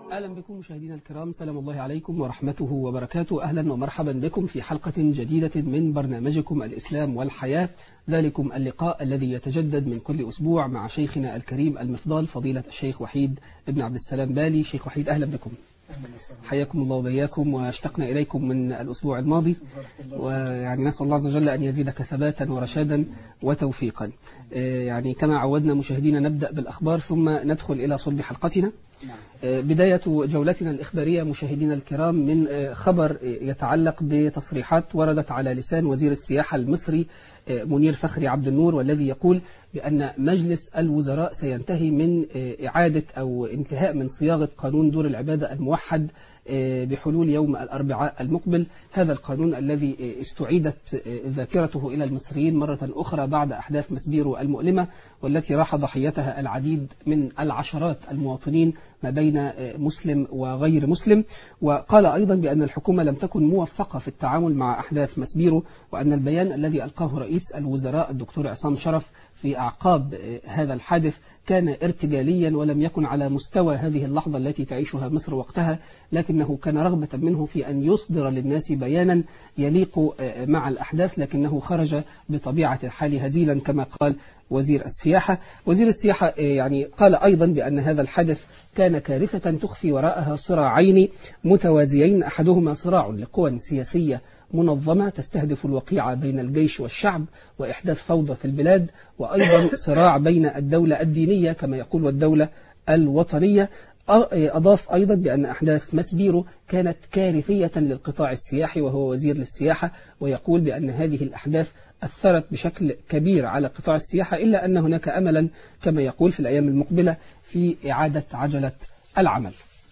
أهلا بكم مشاهدينا الكرام، سلام الله عليكم ورحمته وبركاته. أهلا ومرحبا بكم في حلقة جديدة من برنامجكم الإسلام والحياة، ذلكم اللقاء الذي يتجدد من كل أسبوع مع شيخنا الكريم المفضال فضيلة الشيخ وحيد ابن عبد السلام بالي. شيخ وحيد أهلا بكم، حياكم الله وبياكم، واشتقنا إليكم من الأسبوع الماضي، ويعني نسأل الله عز وجل أن يزيدك ثباتا ورشادا وتوفيقا. يعني كما عودنا مشاهدينا نبدأ بالأخبار ثم ندخل إلى صلب حلقتنا. بداية جولتنا الإخبارية مشاهدينا الكرام من خبر يتعلق بتصريحات وردت على لسان وزير السياحة المصري منير فخري عبد النور، والذي يقول بأن مجلس الوزراء سينتهي من إعادة أو انتهاء من صياغة قانون دور العبادة الموحد بحلول يوم الأربعاء المقبل. هذا القانون الذي استعيدت ذاكرته إلى المصريين مرة أخرى بعد أحداث مسبيرو المؤلمة، والتي راح ضحيتها العديد من العشرات المواطنين ما بين مسلم وغير مسلم. وقال أيضا بأن الحكومة لم تكن موفقة في التعامل مع أحداث مسبيرو، وأن البيان الذي ألقاه رئيس الوزراء الدكتور عصام شرف في أعقاب هذا الحادث كان ارتجاليا ولم يكن على مستوى هذه اللحظة التي تعيشها مصر وقتها، لكنه كان رغبة منه في أن يصدر للناس بيانا يليق مع الأحداث، لكنه خرج بطبيعة الحال هزيلا كما قال وزير السياحة. وزير السياحة يعني قال أيضا بأن هذا الحدث كان كارثة تخفي وراءها صراعين متوازيين، أحدهما صراع لقوى سياسية منظمة تستهدف الوقيعة بين الجيش والشعب وإحداث فوضى في البلاد، وأيضا صراع بين الدولة الدينية كما يقول والدولة الوطنية. أضاف أيضا بأن أحداث مسبيرو كانت كارثية للقطاع السياحي وهو وزير للسياحة، ويقول بأن هذه الأحداث أثرت بشكل كبير على قطاع السياحة، إلا أن هناك أملا كما يقول في الأيام المقبلة في إعادة عجلة العمل.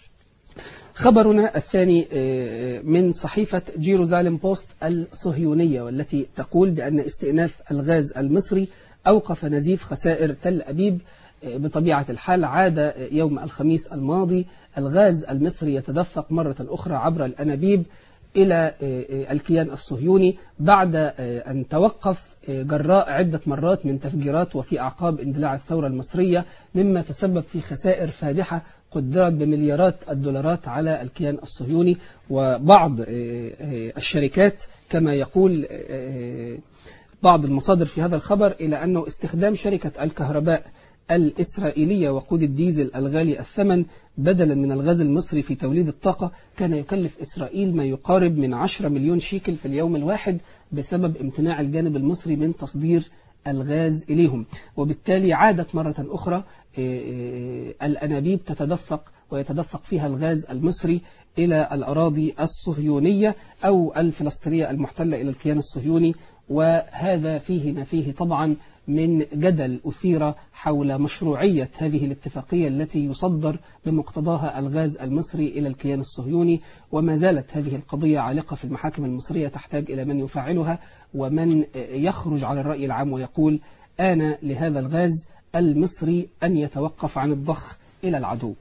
خبرنا الثاني من صحيفة جيروزالم بوست الصهيونية، والتي تقول بأن استئناف الغاز المصري أوقف نزيف خسائر تل أبيب. بطبيعة الحال عاد يوم الخميس الماضي الغاز المصري يتدفق مرة أخرى عبر الأنابيب إلى الكيان الصهيوني بعد أن توقف جراء عدة مرات من تفجيرات وفي أعقاب اندلاع الثورة المصرية، مما تسبب في خسائر فادحة قدرت بمليارات الدولارات على الكيان الصهيوني. وبعض الشركات كما يقول بعض المصادر في هذا الخبر إلى أنه استخدام شركة الكهرباء الإسرائيلية وقود الديزل الغالي الثمن بدلا من الغاز المصري في توليد الطاقة كان يكلف إسرائيل ما يقارب من 10 مليون شيكل في اليوم الواحد بسبب امتناع الجانب المصري من تصدير الغاز إليهم. وبالتالي عادت مرة أخرى الأنابيب تتدفق ويتدفق فيها الغاز المصري إلى الأراضي الصهيونية أو الفلسطينية المحتلة إلى الكيان الصهيوني، وهذا فيه ما فيه طبعا من جدل أثير حول مشروعية هذه الاتفاقية التي يصدر بمقتضاها الغاز المصري إلى الكيان الصهيوني. وما زالت هذه القضية عالقة في المحاكم المصرية تحتاج إلى من يفعلها ومن يخرج على الرأي العام ويقول آن لهذا الغاز المصري أن يتوقف عن الضخ إلى العدو.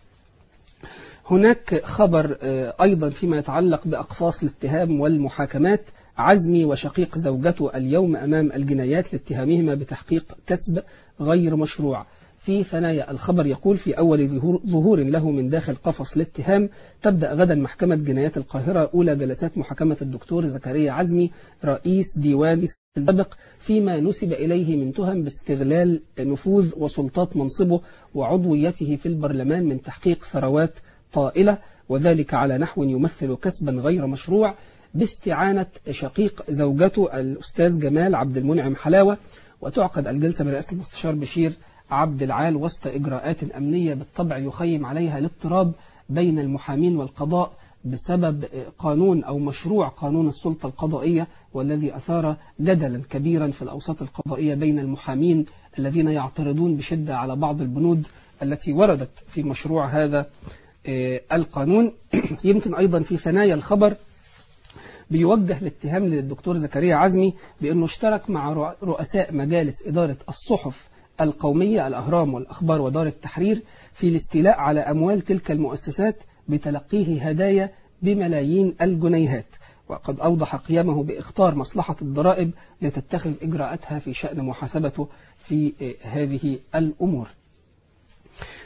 هناك خبر أيضا فيما يتعلق بأقفاص الاتهام والمحاكمات. عزمي وشقيق زوجته اليوم أمام الجنايات لاتهامهما بتحقيق كسب غير مشروع. في ثنايا الخبر يقول في أول ظهور له من داخل قفص الاتهام تبدأ غدا محكمة جنايات القاهرة أولى جلسات محاكمة الدكتور زكريا عزمي رئيس ديوان السابق فيما نسب إليه من تهم باستغلال نفوذ وسلطات منصبه وعضويته في البرلمان من تحقيق ثروات طائلة، وذلك على نحو يمثل كسبا غير مشروع باستعانة شقيق زوجته الأستاذ جمال عبد المنعم حلاوة. وتعقد الجلسة برئاسة المستشار بشير عبد العال وسط إجراءات أمنية بالطبع يخيم عليها الاضطراب بين المحامين والقضاء بسبب قانون أو مشروع قانون السلطة القضائية، والذي أثار جدلا كبيرا في الأوساط القضائية بين المحامين الذين يعترضون بشدة على بعض البنود التي وردت في مشروع هذا القانون. يمكن أيضا في ثنايا الخبر بيوجه الاتهام للدكتور زكريا عزمي بأنه اشترك مع رؤساء مجالس إدارة الصحف القومية الأهرام والأخبار ودار التحرير في الاستيلاء على أموال تلك المؤسسات بتلقيه هدايا بملايين الجنيهات، وقد أوضح قيامه باختار مصلحة الضرائب لتتخذ إجراءاتها في شأن محاسبته في هذه الأمور.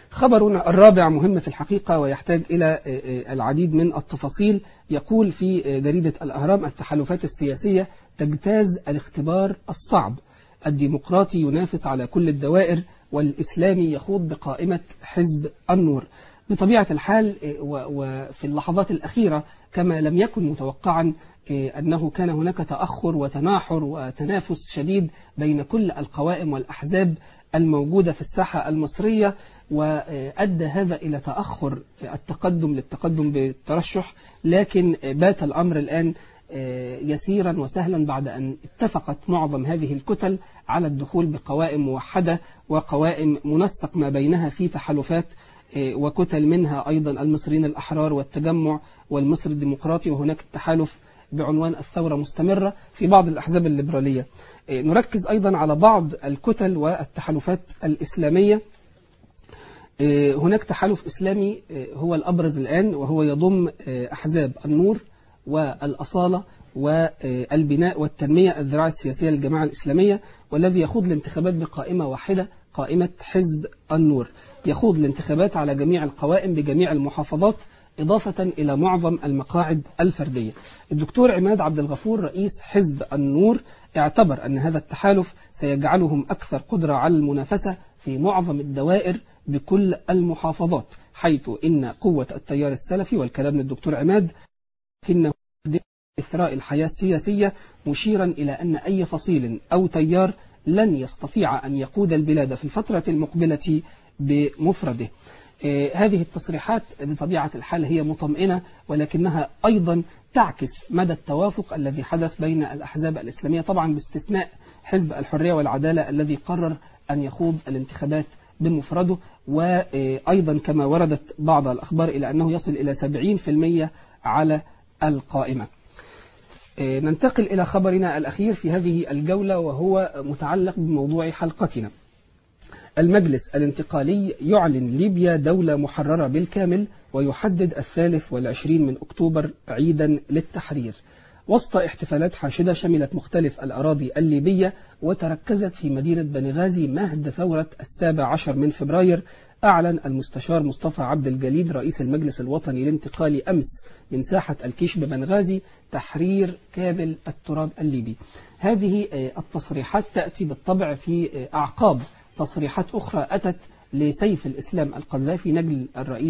خبرنا الرابع مهم في الحقيقة ويحتاج إلى العديد من التفاصيل. يقول في جريدة الأهرام: التحالفات السياسية تجتاز الاختبار الصعب، الديمقراطي ينافس على كل الدوائر، والإسلامي يخوض بقائمة حزب النور. بطبيعة الحال وفي اللحظات الأخيرة كما لم يكن متوقعا أنه كان هناك تأخر وتناحر وتنافس شديد بين كل القوائم والأحزاب الموجودة في الساحة المصرية، وأدى هذا إلى تأخر للتقدم بالترشح. لكن بات الأمر الآن يسيرا وسهلا بعد أن اتفقت معظم هذه الكتل على الدخول بقوائم موحدة وقوائم منسق ما بينها في تحالفات وكتل، منها أيضا المصريين الأحرار والتجمع والمصري الديمقراطي، وهناك التحالف بعنوان الثورة مستمرة في بعض الأحزاب الليبرالية. نركز أيضا على بعض الكتل والتحالفات الإسلامية. هناك تحالف إسلامي هو الأبرز الآن، وهو يضم أحزاب النور والأصالة والبناء والتنمية الذراع السياسية للجماعة الإسلامية، والذي يخوض الانتخابات بقائمة واحدة، قائمة حزب النور. يخوض الانتخابات على جميع القوائم بجميع المحافظات، إضافة إلى معظم المقاعد الفردية. الدكتور عماد عبد الغفور رئيس حزب النور اعتبر أن هذا التحالف سيجعلهم أكثر قدرة على المنافسة في معظم الدوائر بكل المحافظات، حيث إن قوة التيار السلفي، والكلام من الدكتور عماد، إنه إثراء الحياة السياسية، مشيرا إلى أن أي فصيل أو تيار لن يستطيع أن يقود البلاد في الفترة المقبلة بمفرده. هذه التصريحات بطبيعة الحال هي مطمئنة، ولكنها أيضا تعكس مدى التوافق الذي حدث بين الأحزاب الإسلامية، طبعا باستثناء حزب الحرية والعدالة الذي قرر أن يخوض الانتخابات بمفرده، وأيضا كما وردت بعض الأخبار إلى أنه يصل إلى 70% على القائمة. ننتقل إلى خبرنا الأخير في هذه الجولة، وهو متعلق بموضوع حلقتنا. المجلس الانتقالي يعلن ليبيا دولة محررة بالكامل، ويحدد 23 من أكتوبر عيدا للتحرير. وسط احتفالات حاشدة شملت مختلف الأراضي الليبية، وتركزت في مدينة بنغازي مهد ثورة 17 من فبراير، أعلن المستشار مصطفى عبد الجليل رئيس المجلس الوطني الانتقالي أمس من ساحة الكيش ببنغازي تحرير كامل التراب الليبي. هذه التصريحات تأتي بالطبع في أعقاب تصريحات أخرى أتت لسيف الإسلام القذافي نجل الرئيس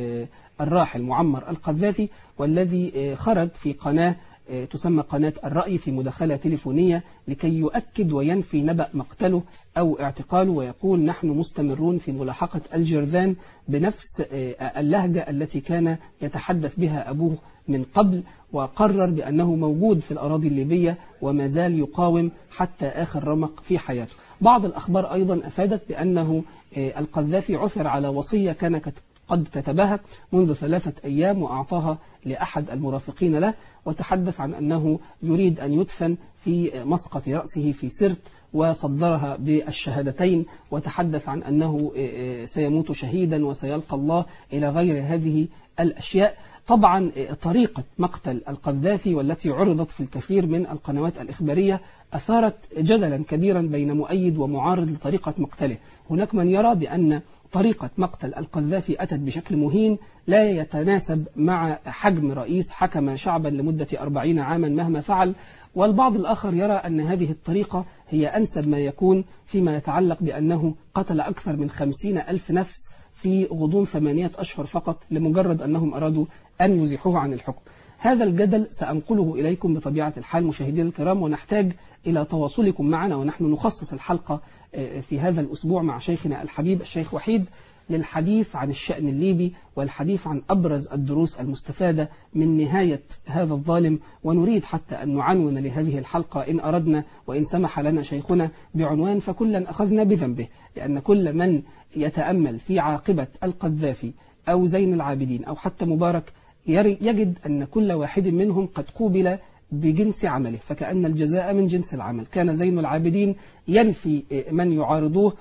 الراحل معمر القذافي، والذي خرج في قناة تسمى قناة الرأي في مداخلة تليفونية لكي يؤكد وينفي نبأ مقتله أو اعتقاله، ويقول: نحن مستمرون في ملاحقة الجرذان بنفس اللهجة التي كان يتحدث بها أبوه من قبل، وقرر بأنه موجود في الأراضي الليبية وما زال يقاوم حتى آخر رمق في حياته. بعض الأخبار أيضا أفادت بأنه القذافي عثر على وصية كان قد كتبها منذ 3 أيام وأعطاها لأحد المرافقين له، وتحدث عن أنه يريد أن يدفن في مسقط رأسه في سرت، وصدرها بالشهادتين، وتحدث عن أنه سيموت شهيدا وسيلقى الله إلى غير هذه الأشياء. طبعا طريقة مقتل القذافي والتي عرضت في الكثير من القنوات الإخبارية أثارت جدلا كبيرا بين مؤيد ومعارض لطريقة مقتله. هناك من يرى بأن طريقة مقتل القذافي أتت بشكل مهين لا يتناسب مع حجم رئيس حكم شعبا لمدة 40 عاما مهما فعل، والبعض الآخر يرى أن هذه الطريقة هي أنسب ما يكون فيما يتعلق بأنه قتل أكثر من 50,000 نفس في غضون 8 أشهر فقط لمجرد أنهم أرادوا أن يزيحوه عن الحكم. هذا الجدل سأنقله إليكم بطبيعة الحال مشاهدينا الكرام، ونحتاج إلى تواصلكم معنا، ونحن نخصص الحلقة في هذا الأسبوع مع شيخنا الحبيب الشيخ وحيد للحديث عن الشأن الليبي والحديث عن أبرز الدروس المستفادة من نهاية هذا الظالم. ونريد حتى أن نعنون لهذه الحلقة إن أردنا وإن سمح لنا شيخنا بعنوان: فكلا أخذنا بذنبه، لأن كل من يتأمل في عاقبة القذافي أو زين العابدين أو حتى مبارك يجد أن كل واحد منهم قد قوبل بجنس عمله، فكأن الجزاء من جنس العمل. كان زين العابدين ينفي من يعارضوه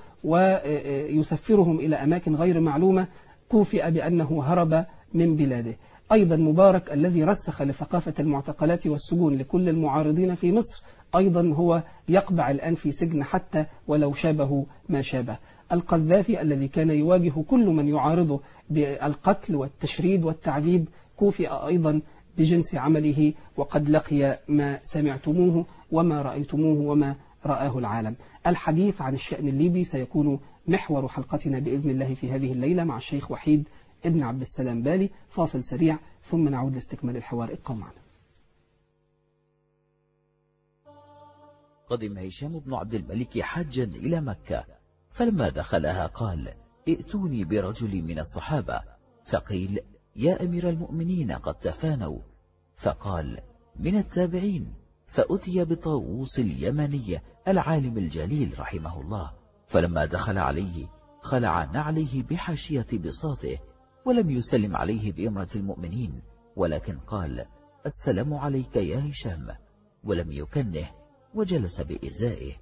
ويسفرهم إلى أماكن غير معلومة، كوفئ بأنه هرب من بلاده. أيضا مبارك الذي رسخ لثقافة المعتقلات والسجون لكل المعارضين في مصر، أيضا هو يقبع الآن في سجن حتى ولو شابه ما شابه. القذافي الذي كان يواجه كل من يعارضه بالقتل والتشريد والتعذيب كوفئ أيضا بجنس عمله، وقد لقي ما سمعتموه وما رأيتموه وما رآه العالم. الحديث عن الشأن الليبي سيكون محور حلقتنا بإذن الله في هذه الليلة مع الشيخ وحيد ابن عبد السلام بالي. فاصل سريع ثم نعود لاستكمال الحوار. ابقوا معنا. قدم هشام بن عبد الملك حاجا إلى مكة، فلما دخلها قال: ائتوني برجل من الصحابة. فقيل: يا أمير المؤمنين قد تفانوا. فقال: من التابعين. فأتي بطاووس اليمني العالم الجليل رحمه الله، فلما دخل عليه خلع نعليه بحاشية بساطه، ولم يسلم عليه بإمرة المؤمنين، ولكن قال: السلام عليك يا هشام، ولم يكنه، وجلس بإزائه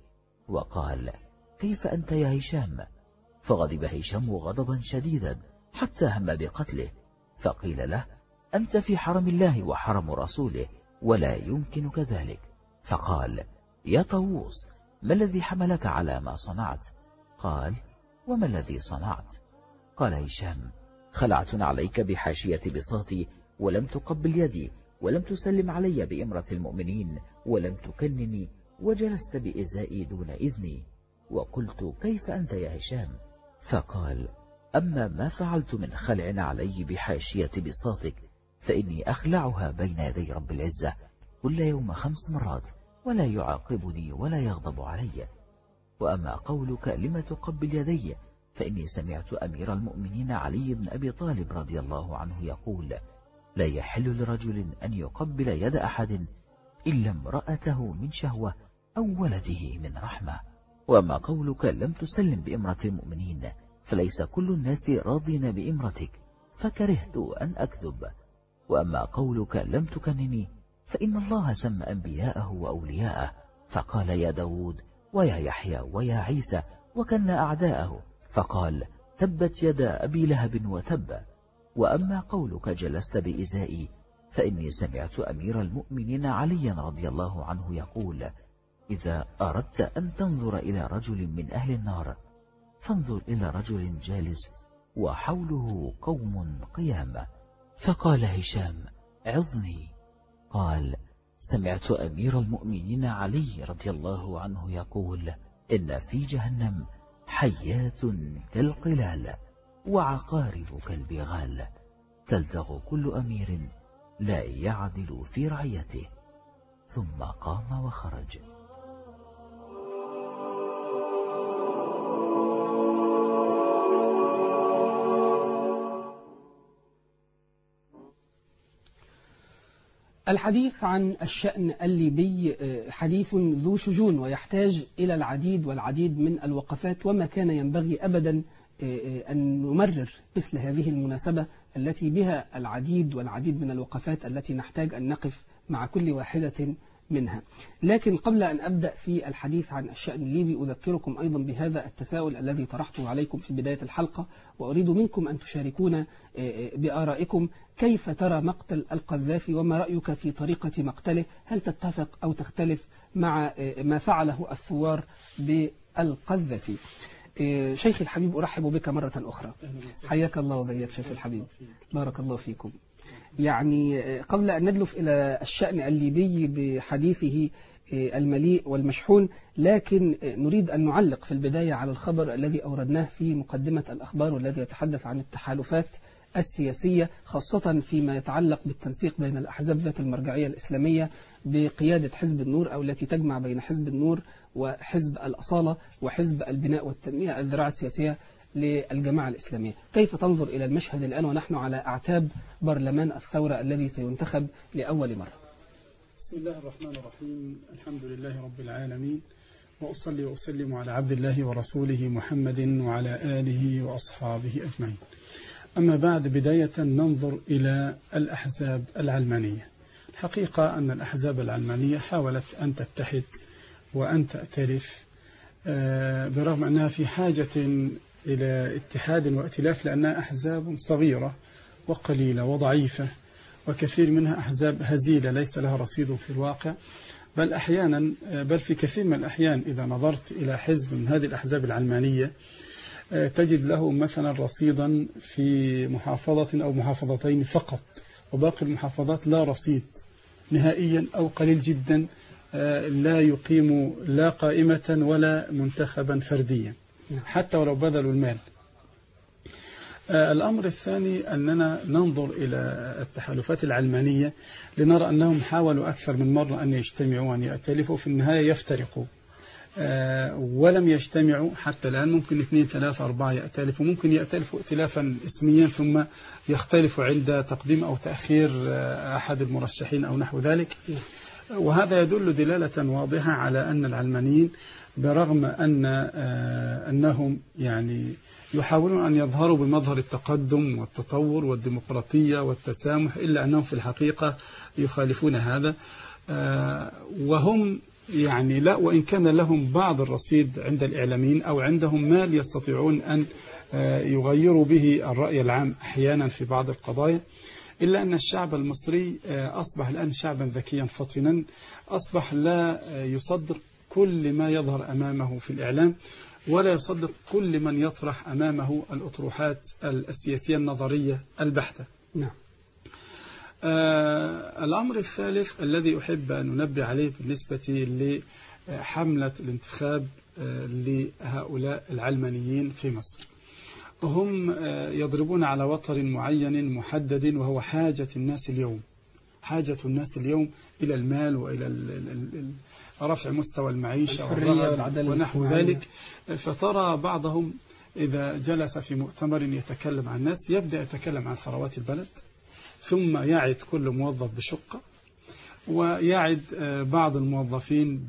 وقال: كيف أنت يا هشام؟ فغضب هشام غضبا شديدا حتى هم بقتله، فقيل له: أنت في حرم الله وحرم رسوله، ولا يمكن كذلك. فقال: يا طاووس، ما الذي حملك على ما صنعت؟ قال: وما الذي صنعت؟ قال هشام: خلعت عليك بحاشية بساطي، ولم تقبل يدي، ولم تسلم علي بإمرة المؤمنين، ولم تكنني، وجلست بإزائي دون إذني. وقلت: كيف أنت يا هشام؟ فقال: أما ما فعلت من خلع علي بحاشية بساطك فإني أخلعها بين يدي رب العزة كل يوم 5 مرات، ولا يعاقبني ولا يغضب علي. وأما قولك لم تقبل يدي، فإني سمعت أمير المؤمنين علي بن أبي طالب رضي الله عنه يقول: لا يحل لرجل أن يقبل يد أحد إلا امرأته من شهوة أو ولده من رحمة. وأما قولك لم تسلم بإمرة المؤمنين، فليس كل الناس راضين بإمرتك، فكرهت أن أكذب. وأما قولك لم تكنني، فإن الله سمى أنبياءه وأولياءه، فقال: يا داود ويا يحيى ويا عيسى، وكن أعداءه، فقال: تبت يدا أبي لهب وتب. وأما قولك جلست بإزائي، فإني سمعت أمير المؤمنين عليا رضي الله عنه يقول: إذا أردت أن تنظر إلى رجل من أهل النار، فانظر إلى رجل جالس وحوله قوم قيام. فقال هشام: عظني. قال: سمعت أمير المؤمنين علي رضي الله عنه يقول: إن في جهنم حيات كالقلال، وعقارب كالبغال، تلدغ كل أمير لا يعدل في رعيته. ثم قام وخرج. الحديث عن الشأن الليبي حديث ذو شجون، ويحتاج إلى العديد والعديد من الوقفات، وما كان ينبغي أبدا أن نمرر مثل هذه المناسبة التي بها العديد والعديد من الوقفات التي نحتاج أن نقف مع كل واحدة منها. لكن قبل أن أبدأ في الحديث عن الشأن الليبي أذكركم أيضا بهذا التساؤل الذي طرحته عليكم في بداية الحلقة، وأريد منكم أن تشاركونا بآرائكم. كيف ترى مقتل القذافي، وما رأيك في طريقة مقتله؟ هل تتفق أو تختلف مع ما فعله الثوار بالقذافي؟ شيخ الحبيب أرحب بك مرة أخرى. حياك الله وبياك شيخ الحبيب، بارك الله فيكم. يعني قبل أن ندلف إلى الشأن الليبي بحديثه المليء والمشحون، لكن نريد أن نعلق في البداية على الخبر الذي أوردناه في مقدمة الأخبار، والذي يتحدث عن التحالفات السياسية، خاصة فيما يتعلق بالتنسيق بين الأحزاب ذات المرجعية الإسلامية بقيادة حزب النور، أو التي تجمع بين حزب النور وحزب الأصالة وحزب البناء والتنمية، الذراع السياسية للجماعة الإسلامية. كيف تنظر إلى المشهد الآن ونحن على أعتاب برلمان الثورة الذي سينتخب لأول مرة؟ بسم الله الرحمن الرحيم، الحمد لله رب العالمين، وأصلي وأسلم على عبد الله ورسوله محمد وعلى آله وأصحابه أجمعين. أما بعد، بداية ننظر إلى الأحزاب العلمانية. الحقيقة أن الأحزاب العلمانية حاولت أن تتحد وأن تأتلف، برغم أنها في حاجة إلى اتحاد وائتلاف، لأنها أحزاب صغيرة وقليلة وضعيفة، وكثير منها أحزاب هزيلة ليس لها رصيد في الواقع. بل في كثير من الأحيان إذا نظرت إلى حزب من هذه الأحزاب العلمانية تجد له مثلا رصيدا في محافظة أو محافظتين فقط، وباقي المحافظات لا رصيد نهائيا أو قليل جدا، لا يقيم لا قائمة ولا منتخبا فرديا حتى ولو بذلوا المال. الأمر الثاني أننا ننظر إلى التحالفات العلمانية لنرى أنهم حاولوا أكثر من مرة أن يجتمعوا وأن يأتلفوا، في النهاية يفترقوا ولم يجتمعوا حتى الآن. ممكن 2 3 4 يأتلفوا، ممكن يأتلفوا ائتلافا اسميا ثم يختلفوا عند تقديم أو تأخير أحد المرشحين أو نحو ذلك. وهذا يدل دلالة واضحة على أن العلمانيين برغم أنهم يعني يحاولون أن يظهروا بمظهر التقدم والتطور والديمقراطية والتسامح، إلا أنهم في الحقيقة يخالفون هذا. وهم يعني لا، وإن كان لهم بعض الرصيد عند الإعلاميين أو عندهم مال يستطيعون أن يغيروا به الرأي العام أحيانا في بعض القضايا، إلا أن الشعب المصري أصبح الآن شعبا ذكيا فطنا، أصبح لا يصدق كل ما يظهر أمامه في الإعلام، ولا يصدق كل من يطرح أمامه الأطروحات السياسية النظرية البحتة. نعم. الأمر الثالث الذي أحب أن ننبه عليه بالنسبة لحملة الانتخاب لهؤلاء العلمانيين في مصر، هم يضربون على وتر معين محدد، وهو حاجة الناس اليوم، حاجة الناس اليوم إلى المال وإلى رفع مستوى المعيشة ونحو ذلك. فترى بعضهم إذا جلس في مؤتمر يتكلم عن الناس يبدأ يتكلم عن ثروات البلد، ثم يعد كل موظف بشقة، ويعد بعض الموظفين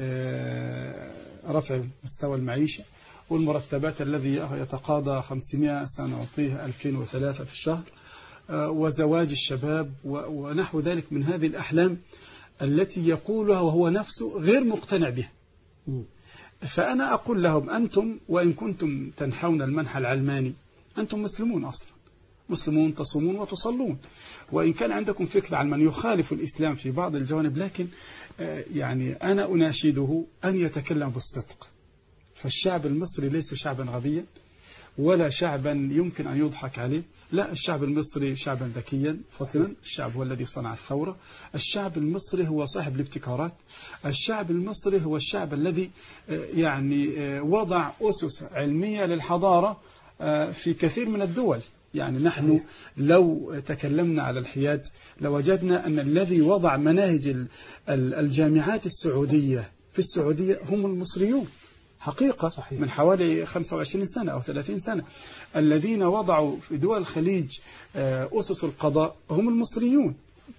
برفع مستوى المعيشة، والمرتبات الذي يتقاضى 500 سنعطيه 2003 في الشهر، وزواج الشباب ونحو ذلك من هذه الأحلام التي يقولها وهو نفسه غير مقتنع بها. فأنا أقول لهم أنتم وإن كنتم تنحون المنحى العلماني أنتم مسلمون أصلا، مسلمون تصومون وتصلون، وإن كان عندكم فكر علماني يخالف الإسلام في بعض الجوانب، لكن يعني أنا أناشده أن يتكلم بالصدق. فالشعب المصري ليس شعبا غبيا ولا شعبا يمكن أن يضحك عليه، لا، الشعب المصري شعبا ذكيا فطنا، الشعب هو الذي صنع الثورة، الشعب المصري هو صاحب الابتكارات، الشعب المصري هو الشعب الذي يعني وضع أسس علمية للحضارة في كثير من الدول. يعني نحن لو تكلمنا على الحياد لوجدنا أن الذي وضع مناهج الجامعات السعودية في السعودية هم المصريون حقيقة. صحيح. من حوالي 25 سنة أو 30 سنة الذين وضعوا في دول الخليج أسس القضاء هم المصريون.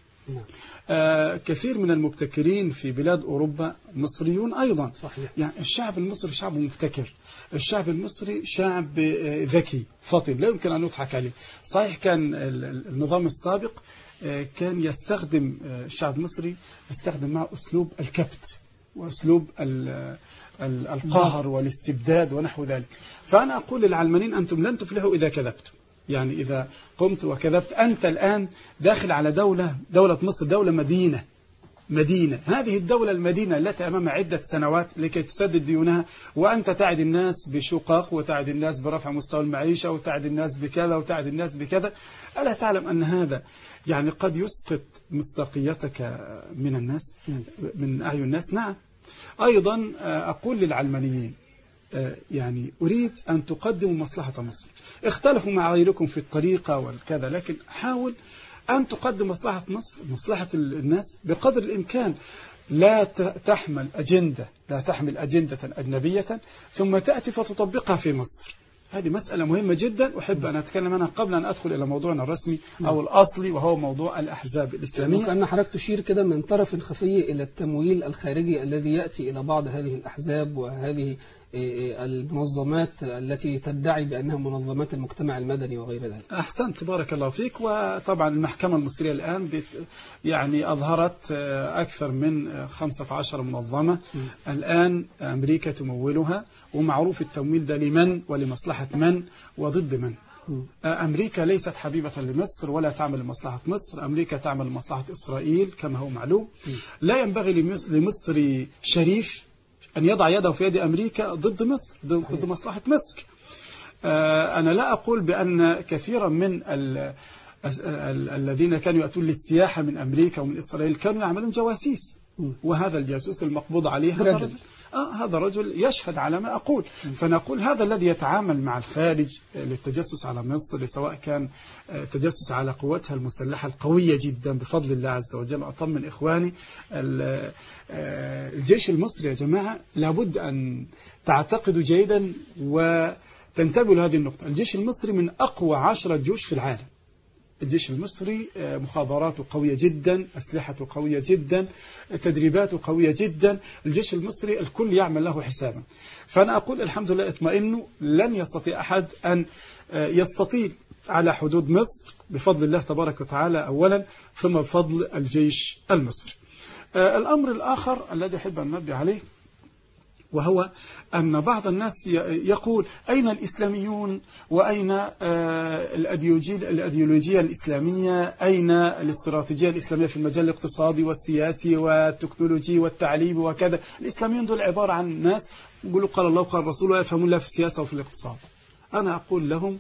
كثير من المبتكرين في بلاد أوروبا مصريون أيضا. صحيح. يعني الشعب المصري شعب مبتكر، الشعب المصري شعب ذكي فطن لا يمكن أن نضحك عليه. صحيح كان النظام السابق كان يستخدم الشعب المصري يستخدم معه أسلوب الكبت وأسلوب القهر والاستبداد ونحو ذلك. فأنا أقول للعلمانيين أنتم لن تفلحوا إذا كذبتم. يعني إذا قمت وكذبت أنت الآن داخل على دولة مصر، دولة مدينة، هذه الدولة المدينة التي أمام عدة سنوات لكي تسدد ديونها، وأنت تعد الناس بشقق وتعد الناس برفع مستوى المعيشة وتعد الناس بكذا وتعد الناس بكذا. ألا تعلم أن هذا يعني قد يسقط مصداقيتك من الناس، من أعين الناس؟ نعم. أيضا أقول للعلمانيين يعني أريد أن تقدموا مصلحة مصر. اختلفوا مع غيركم في الطريقة والكذا، لكن حاول أن تقدم مصلحة مصر، مصلحة الناس بقدر الإمكان. لا تحمل أجندة أجنبية ثم تأتي فتطبقها في مصر. هذه مسألة مهمة جدا أحب أن أتكلم عنها قبل أن أدخل إلى موضوعنا الرسمي أو الأصلي، وهو موضوع الأحزاب الإسلامية. كأن حضرتك تشير كده من طرف خفي إلى التمويل الخارجي الذي يأتي إلى بعض هذه الأحزاب وهذه المنظمات التي تدعي بأنها منظمات المجتمع المدني وغير ذلك. أحسنت، بارك الله فيك. وطبعا المحكمة المصرية الآن يعني أظهرت أكثر من 15 منظمة الآن أمريكا تمولها، ومعروف التمويل ده لمن ولمصلحة من وضد من. أمريكا ليست حبيبة لمصر ولا تعمل لمصلحة مصر، أمريكا تعمل لمصلحة إسرائيل كما هو معلوم. لا ينبغي لمصري شريف أن يضع يده في يد أمريكا ضد مصر، ضد مصلحة مصر. أنا لا أقول بأن كثيرا من الذين كانوا يأتون للسياحة من أمريكا ومن إسرائيل كانوا يعملون جواسيس، وهذا الجاسوس المقبوض عليه هذا رجل يشهد على ما أقول. فنقول هذا الذي يتعامل مع الخارج للتجسس على مصر، سواء كان تجسس على قوتها المسلحة القوية جدا بفضل الله عز وجل. أطمن إخواني، الجيش المصري يا جماعة لابد أن تعتقدوا جيدا وتنتبهوا لهذه النقطة. الجيش المصري من أقوى 10 جيوش في العالم. الجيش المصري مخابراته قوية جدا، أسلحته قوية جدا، تدريباته قوية جدا. الجيش المصري الكل يعمل له حسابا. فأنا أقول الحمد لله اطمئنوا، لن يستطيع أحد أن يستطيل على حدود مصر بفضل الله تبارك وتعالى أولا، ثم بفضل الجيش المصري. الأمر الآخر الذي أحب أن ننبه عليه، وهو أن بعض الناس يقول أين الإسلاميون وأين الأيديولوجية الإسلامية، أين الاستراتيجية الإسلامية في المجال الاقتصادي والسياسي والتكنولوجي والتعليم وكذا. الإسلاميون دول عبارة عن ناس يقولوا قال الله وقال الرسول ويفهمون الله في السياسة وفي الاقتصاد. أنا أقول لهم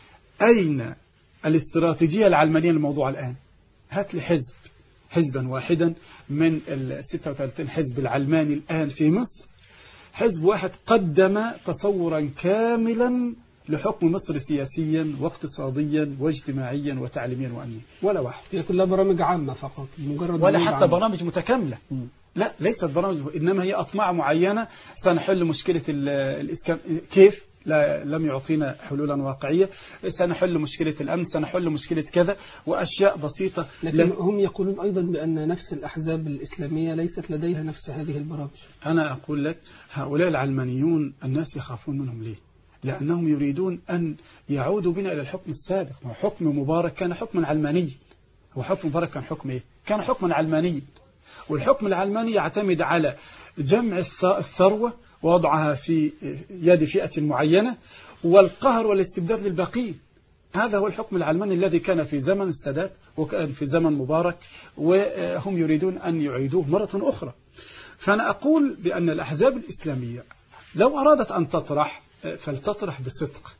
أين الاستراتيجية العلمانية للموضوع الآن؟ هات لي حزبا واحدا من 36 حزب العلماني الآن في مصر، حزب واحد قدم تصورا كاملا لحكم مصر سياسيا واقتصاديا واجتماعيا وتعليميا وأمنيا، ولا واحد. هي كلها برامج عامة فقط، مجرد ولا حتى برامج متكاملة. لا، ليست برامج، إنما هي أطماع معينة. سنحل مشكلة الإسكان. كيف؟ لا، لم يعطينا حلولا واقعية. سنحل مشكلة الأمن، سنحل مشكلة كذا، وأشياء بسيطة. لكن هم يقولون أيضا بأن نفس الأحزاب الإسلامية ليست لديها نفس هذه البرامج. أنا أقول لك هؤلاء العلمانيون الناس يخافون منهم. ليه؟ لأنهم يريدون أن يعودوا بنا إلى الحكم السابق. وحكم مبارك كان حكما علماني. وحكم مبارك كان حكم إيه؟ كان حكما علماني. والحكم العلماني يعتمد على جمع الثروة ووضعها في يد فئة معينة، والقهر والاستبداد للباقين. هذا هو الحكم العلماني الذي كان في زمن السادات وكان في زمن مبارك، وهم يريدون أن يعيدوه مرة أخرى. فأنا أقول بأن الأحزاب الإسلامية لو أرادت أن تطرح فلتطرح بصدق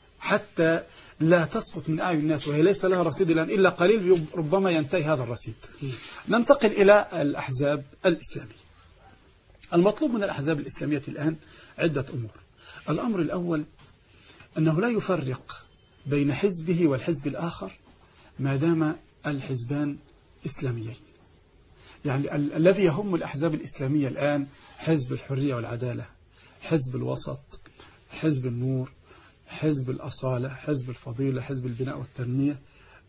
حتى لا تسقط من أعين الناس، وهي ليس لها رصيد الآن إلا قليل، ربما ينتهي هذا الرصيد. ننتقل إلى الأحزاب الإسلامية. المطلوب من الأحزاب الإسلامية الآن عدة أمور. الأمر الأول أنه لا يفرق بين حزبه والحزب الآخر ما دام الحزبان إسلاميين. يعني الذي يهم الأحزاب الإسلامية الآن حزب الحرية والعدالة، حزب الوسط، حزب النور، حزب الأصالة، حزب الفضيلة، حزب البناء والتنمية،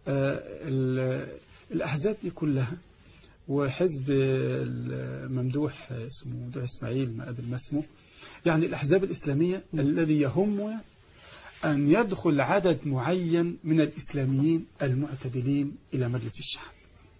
الأحزاب دي كلها، وحزب الممدوح اسمه ممدوح إسماعيل ما أدري ما اسمه. يعني الأحزاب الإسلامية الذي يهمنا أن يدخل عدد معين من الإسلاميين المعتدلين إلى مجلس الشعب.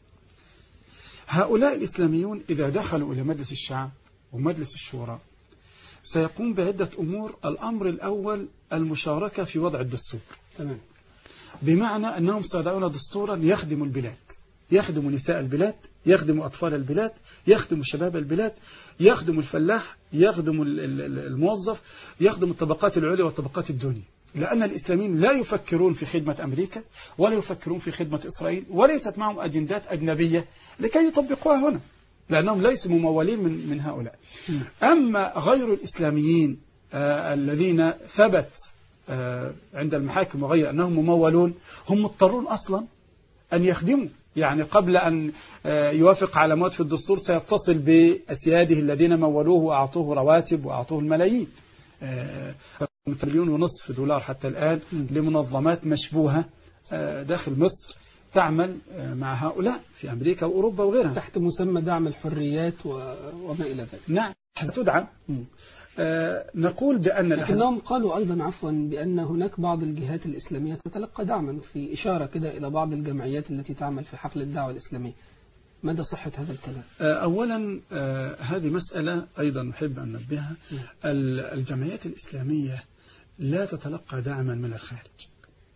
هؤلاء الإسلاميون إذا دخلوا إلى مجلس الشعب ومجلس الشورى سيقوم بعدة أمور. الأمر الأول المشاركة في وضع الدستور. تمام. بمعنى أنهم سيضعون دستورا يخدم البلاد، يخدم نساء البلاد، يخدم أطفال البلاد، يخدم شباب البلاد، يخدم الفلاح، يخدم الموظف، يخدم الطبقات العليا والطبقات الدنيا. لأن الإسلاميين لا يفكرون في خدمة أمريكا ولا يفكرون في خدمة إسرائيل، وليست معهم أجندات أجنبية لكي يطبقوها هنا، لأنهم ليسوا ممولين من هؤلاء. أما غير الإسلاميين الذين ثبت عند المحاكم وغير أنهم ممولون، هم مضطرون أصلا أن يخدموا. يعني قبل أن يوافق على مواد في الدستور سيتصل بأسياده الذين مولوه وأعطوه رواتب وأعطوه الملايين، $1.5 مليون حتى الآن لمنظمات مشبوهة داخل مصر تعمل مع هؤلاء في أمريكا وأوروبا وغيرها تحت مسمى دعم الحريات وما إلى ذلك. نعم، ستدعم. نقول بأن لكنهم قالوا أيضا عفوا بأن هناك بعض الجهات الإسلامية تتلقى دعما، في إشارة كده إلى بعض الجمعيات التي تعمل في حقل الدعوة الإسلامية. ماذا صحة هذا الكلام؟ أولا هذه مسألة أيضا نحب أن ننبهها. الجمعيات الإسلامية لا تتلقى دعما من الخارج،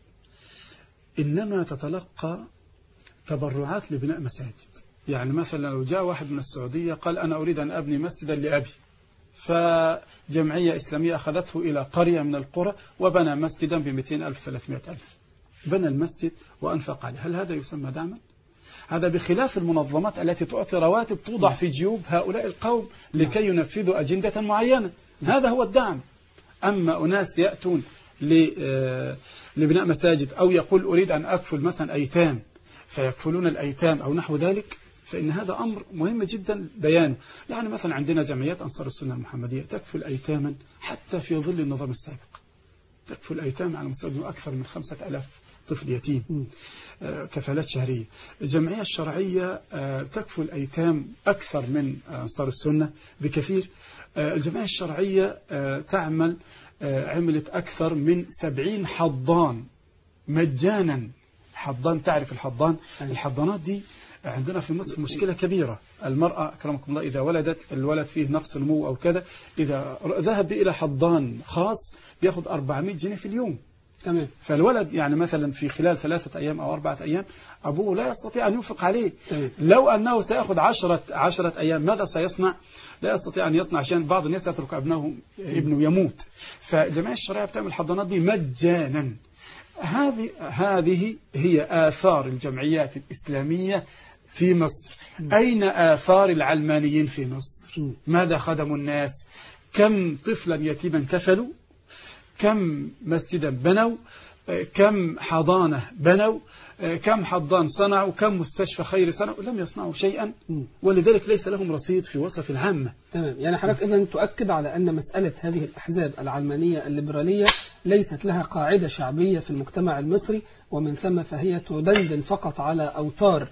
إنما تتلقى تبرعات لبناء مساجد. يعني مثلا لو جاء واحد من السعودية قال أنا أريد أن أبني مسجدا لأبي، فجمعية إسلامية أخذته إلى قرية من القرى وبنى مسجدا ب200,000 300,000. بنى المسجد وأنفق عليه. هل هذا يسمى دعما؟ هذا بخلاف المنظمات التي تعطي رواتب توضع في جيوب هؤلاء القوم لكي ينفذوا أجندة معينة. هذا هو الدعم. أما أناس يأتون لبناء مساجد أو يقول أريد أن أكفل مثلا أيتام فيكفلون الأيتام أو نحو ذلك، فإن هذا أمر مهم جدا بيانه. يعني مثلا عندنا جمعيات أنصار السنة المحمدية تكفل أيتاما حتى في ظل النظام السابق، تكفل أيتام على مستوى أكثر من 5,000 طفل يتيم كفالات شهرية. الجمعية الشرعية تكفل أيتام أكثر من أنصار السنة بكثير. الجمعية الشرعية عملت أكثر من 70 حضان مجانا. حضان، تعرف الحضان؟ الحضانات دي عندنا في مصر مشكلة كبيرة. المرأة أكرمكم الله إذا ولدت الولد فيه نقص نمو أو كذا، إذا ذهب إلى حضان خاص بياخد 400 جنيه في اليوم. تمام. فالولد يعني مثلا في خلال 3 أيام أو 4 أيام أبوه لا يستطيع أن ينفق عليه. تمام. لو أنه سيأخذ 10 أيام ماذا سيصنع؟ لا يستطيع أن يصنع، عشان بعض الناس يترك ابنه يموت. فالجمعية الشرعية بتعمل الحضانات دي مجانا. هذه هي آثار الجمعيات الإسلامية في مصر. أين آثار العلمانيين في مصر؟ ماذا خدموا الناس؟ كم طفلا يتيما كفلوا؟ كم مسجدا بنوا؟ كم حضانة بنوا؟ كم حضان صنعوا؟ كم مستشفى خير صنعوا؟ لم يصنعوا شيئا، ولذلك ليس لهم رصيد في وسط العامة. تمام. يعني حضرتك إذن تؤكد على أن مسألة هذه الأحزاب العلمانية الليبرالية ليست لها قاعدة شعبية في المجتمع المصري، ومن ثم فهي تدندن فقط على أوتار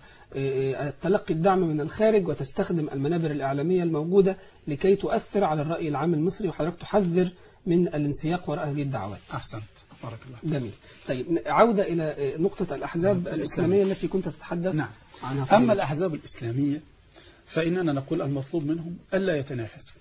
تلقي الدعم من الخارج وتستخدم المنابر الإعلامية الموجودة لكي تؤثر على الرأي العام المصري، وحضرتك تحذر من الانسياق وراء هذه الدعوات. أحسنت، بارك الله. جميل. طيب عودة إلى نقطة الأحزاب الإسلامية التي كنت تتحدث عنها. أما الأحزاب الإسلامية فإننا نقول المطلوب منهم ألا يتنافسوا.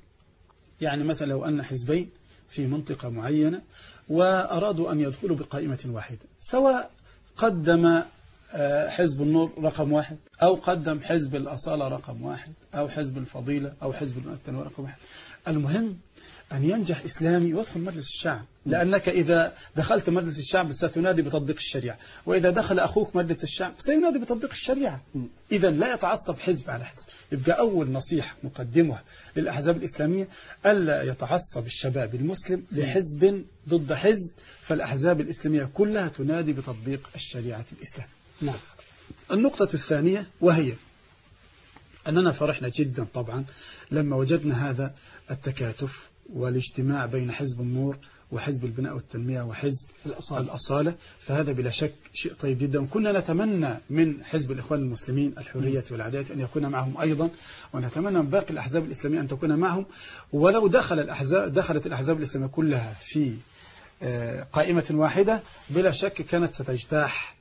يعني مثلا لو أن حزبين في منطقة معينة وأرادوا أن يدخلوا بقائمة واحدة، سواء قدم حزب النور رقم 1 أو قدم حزب الأصالة رقم 1 أو حزب الفضيلة أو حزب التنوير رقم 1، المهم أن ينجح إسلامي ويدخل مجلس الشعب. لأنك إذا دخلت مجلس الشعب ستنادي بتطبيق الشريعة، وإذا دخل أخوك مجلس الشعب سينادي بتطبيق الشريعة. إذا لا يتعصب حزب على حزب. يبقى أول نصيحة نقدمها للأحزاب الإسلامية ألا يتعصب الشباب المسلم لحزب ضد حزب، فالأحزاب الإسلامية كلها تنادي بتطبيق الشريعة الإسلامية. نعم. النقطة الثانية وهي أننا فرحنا جدا طبعا لما وجدنا هذا التكاتف والاجتماع بين حزب النور وحزب البناء والتنمية وحزب الأصالة، فهذا بلا شك شيء طيب جدا. وكنا نتمنى من حزب الإخوان المسلمين الحرية والعدالة أن يكون معهم أيضا، ونتمنى من باقي الأحزاب الإسلامية أن تكون معهم. ولو دخلت الأحزاب الإسلامية كلها في قائمة واحدة بلا شك كانت ستجتاح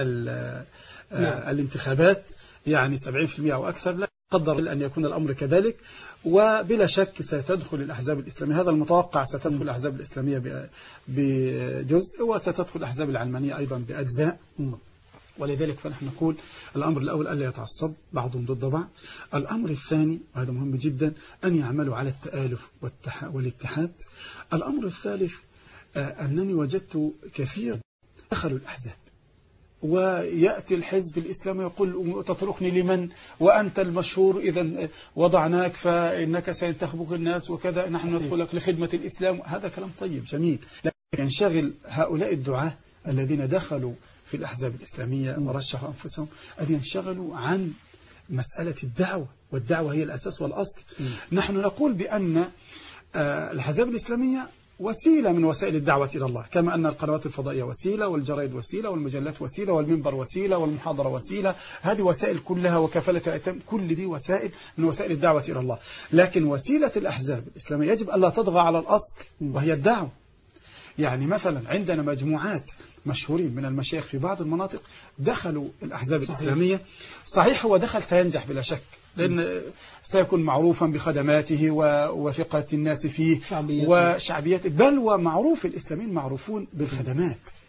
الانتخابات، يعني 70% أو أكثر. لا قدر أن يكون الأمر كذلك، وبلا شك ستدخل الأحزاب الإسلامية، هذا المتوقع، ستدخل الأحزاب الإسلامية بجزء، وستدخل الأحزاب العلمانية أيضا بأجزاء. ولذلك فنحن نقول الأمر الأول ألا يتعصب بعضهم ضد بعض. الأمر الثاني وهذا مهم جدا أن يعملوا على التآلف والاتحاد. الأمر الثالث أنني وجدت كثير دخلوا الأحزاب ويأتي الحزب الإسلامي يقول تتركني لمن وأنت المشهور، إذا وضعناك فإنك سينتخبك الناس وكذا، نحن ندخلك لخدمة الإسلام. هذا كلام طيب جميل، لكن ينشغل هؤلاء الدعاة الذين دخلوا في الأحزاب الإسلامية ورشحوا أنفسهم أن ينشغلوا عن مسألة الدعوة، والدعوة هي الأساس والأصل. نحن نقول بأن الأحزاب الإسلامية وسيلة من وسائل الدعوة إلى الله، كما أن القنوات الفضائية وسيلة، والجرائد وسيلة، والمجلات وسيلة، والمنبر وسيلة، والمحاضرة وسيلة. هذه وسائل كلها، وكفالة الأيتام، كل دي وسائل من وسائل الدعوة إلى الله. لكن وسيلة الأحزاب الإسلامية يجب أن لا تطغى على الأصل وهي الدعوة. يعني مثلا عندنا مجموعات مشهورين من المشايخ في بعض المناطق دخلوا الأحزاب الإسلامية. صحيح هو دخل سينجح بلا شك، لأن سيكون معروفا بخدماته وثقة الناس فيه وشعبيته، بل ومعروف الإسلاميين معروفون بالخدمات.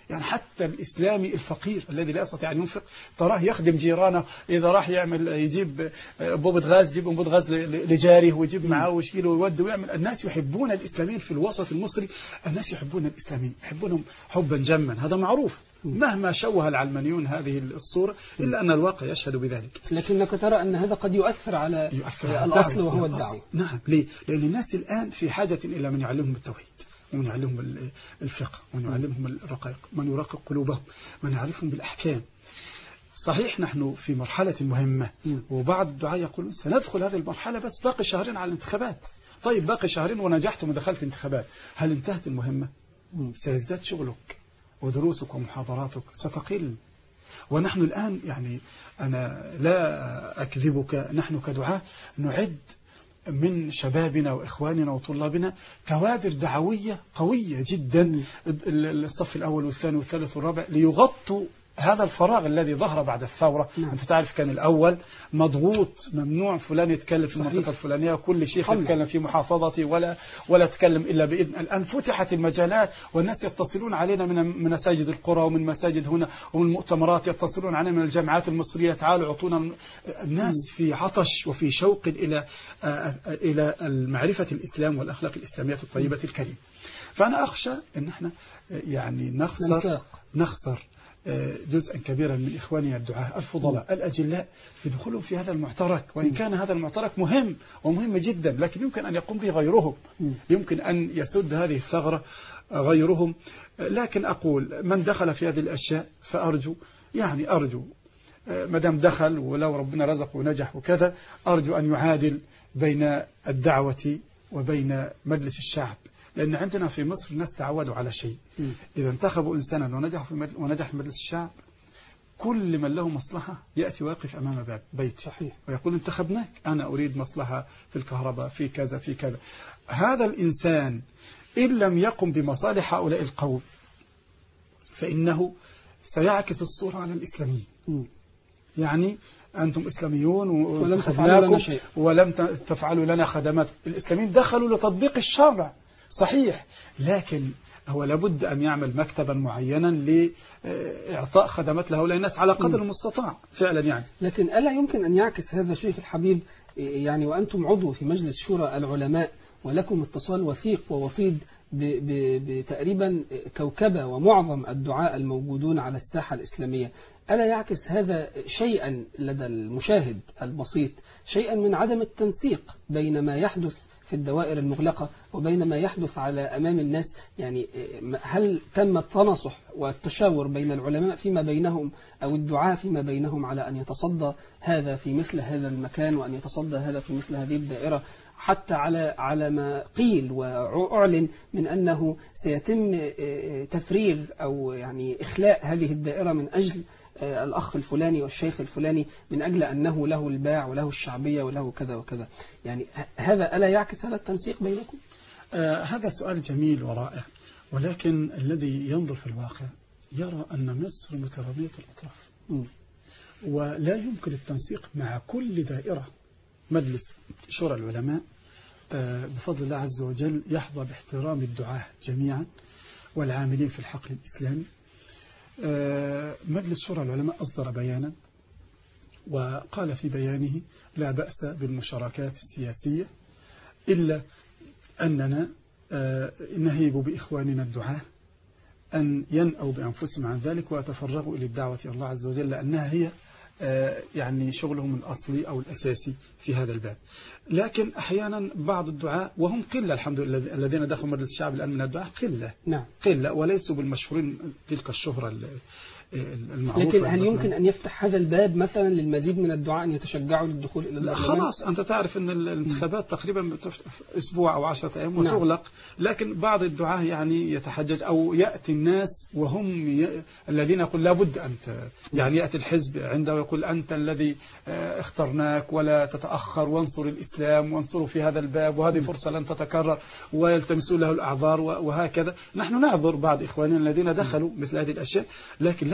يعني حتى الإسلامي الفقير الذي لا يستطيع أن ينفق تراه يخدم جيرانه، إذا راح يجيب بوبة غاز يجيب أنبوبة غاز لجاره ويجيب معاه ويشيله ويودي ويعمل. الناس يحبون الإسلاميين في الوسط المصري، الناس يحبون الإسلاميين، يحبونهم حبا جما، هذا معروف مهما شوه العلمانيون هذه الصورة، إلا أن الواقع يشهد بذلك. لكنك ترى أن هذا قد يؤثر على الأصل وهو الدعوة. نعم. ليه؟ لأن الناس الآن في حاجة إلى من يعلمهم التوحيد، ومن يعلمهم الفقه، ومن يعلمهم الرقائق، من يرقق قلوبهم، من يعرفهم بالأحكام. صحيح نحن في مرحلة مهمة، وبعض الدعاء يقولون سندخل هذه المرحلة بس باقي شهرين على الانتخابات. طيب باقي شهرين ونجحتم ودخلت انتخابات، هل انتهت المهمة؟ سيزداد شغلك ودروسك ومحاضراتك ستقل. ونحن الآن يعني أنا لا أكذبك، نحن كدعاة نعد من شبابنا وإخواننا وطلابنا كوادر دعوية قوية جدا، الصف الأول والثاني والثالث والرابع، ليغطوا هذا الفراغ الذي ظهر بعد الثورة. نعم. أنت تعرف كان الأول مضغوط، ممنوع فلان يتكلم في المنطقة الفلانية، وكل شيخ يتكلم في محافظتي ولا يتكلم إلا بإذن. الآن فتحت المجالات والناس يتصلون علينا من مساجد القرى ومن مساجد هنا ومن مؤتمرات، يتصلون علينا من الجامعات المصرية، تعالوا اعطونا. الناس في عطش وفي شوق إلى معرفة الإسلام والأخلاق الإسلامية الطيبة الكريمة. فأنا أخشى أن احنا يعني نخسر جزءا كبيرا من إخواننا الدعاة الفضلاء الأجلاء في دخولهم في هذا المعترك. وإن كان هذا المعترك مهم ومهم جدا، لكن يمكن أن يقوم به غيرهم، يمكن أن يسد هذه الثغرة غيرهم. لكن أقول من دخل في هذه الأشياء فأرجو مدام دخل ولو ربنا رزقه ونجح وكذا، أرجو أن يعادل بين الدعوة وبين مجلس الشعب. لأن عندنا في مصر الناس تعودوا على شيء، إذا انتخبوا إنسانا ونجح في مجلس الشعب، كل من له مصلحة يأتي واقف أمام باب بيت ويقول انتخبناك، أنا أريد مصلحة في الكهرباء، في كذا في كذا. هذا الإنسان إن لم يقم بمصالح هؤلاء القوم فإنه سيعكس الصورة على الإسلاميين. يعني أنتم إسلاميون ولم تفعلوا لنا شيء، ولم تفعلوا لنا خدمات. الإسلاميين دخلوا لتطبيق الشرع صحيح، لكن هو لابد أن يعمل مكتبا معينا لإعطاء خدمات لهؤلاء الناس على قدر المستطاع فعلا يعني. لكن ألا يمكن أن يعكس هذا الشيخ الحبيب يعني وأنتم عضو في مجلس شورى العلماء ولكم اتصال وثيق ووطيد بتقريبا كوكبة ومعظم الدعاء الموجودون على الساحة الإسلامية، ألا يعكس هذا شيئا لدى المشاهد البسيط، شيئا من عدم التنسيق بين ما يحدث في الدوائر المغلقة وبين ما يحدث على أمام الناس؟ يعني هل تم التناصح والتشاور بين العلماء فيما بينهم أو الدعاء فيما بينهم على أن يتصدى هذا في مثل هذا المكان وأن يتصدى هذا في مثل هذه الدائرة، حتى على ما قيل وأعلن من أنه سيتم تفريغ أو يعني إخلاء هذه الدائرة من أجل الأخ الفلاني والشيخ الفلاني من أجل أنه له الباع وله الشعبية وله كذا وكذا؟ يعني هذا ألا يعكس هذا التنسيق بينكم؟ هذا سؤال جميل ورائع، ولكن الذي ينظر في الواقع يرى أن مصر مترامية الأطراف ولا يمكن التنسيق مع كل دائرة. مجلس شورى العلماء بفضل الله عز وجل يحظى باحترام الدعاة جميعا والعاملين في الحقل الإسلامي. مجلس شورى العلماء أصدر بيانا وقال في بيانه لا بأس بالمشاركات السياسية إلا أننا نهيب بإخواننا الدعاة أن ينأوا بأنفسهم عن ذلك ويتفرغوا إلى الدعوة إلى الله عز وجل، لأنها هي يعني شغلهم الأصلي أو الأساسي في هذا الباب. لكن أحيانا بعض الدعاء وهم قلة الحمد لله الذين دخلوا مجلس الشعب الآن من الدعاء قلة. نعم. قلة وليسوا بالمشهورين تلك الشهرة المعروفة. لكن هل يمكن أن يفتح هذا الباب مثلا للمزيد من الدعاء أن يتشجعوا للدخول إلى البرلمان؟ خلاص أنت تعرف أن الانتخابات تقريبا أسبوع أو 10 أيام وتغلق. نعم. لكن بعض الدعاة يعني يتحجج أو يأتي الناس وهم الذين يقول لابد أنت يعني يأتي الحزب عنده ويقول أنت الذي اخترناك ولا تتأخر وانصر الإسلام وانصروا في هذا الباب وهذه فرصة لن تتكرر ويلتمسوا له الأعذار وهكذا. نحن نعذر بعض إخواننا الذين دخلوا مثل هذه الأشياء، لكن لا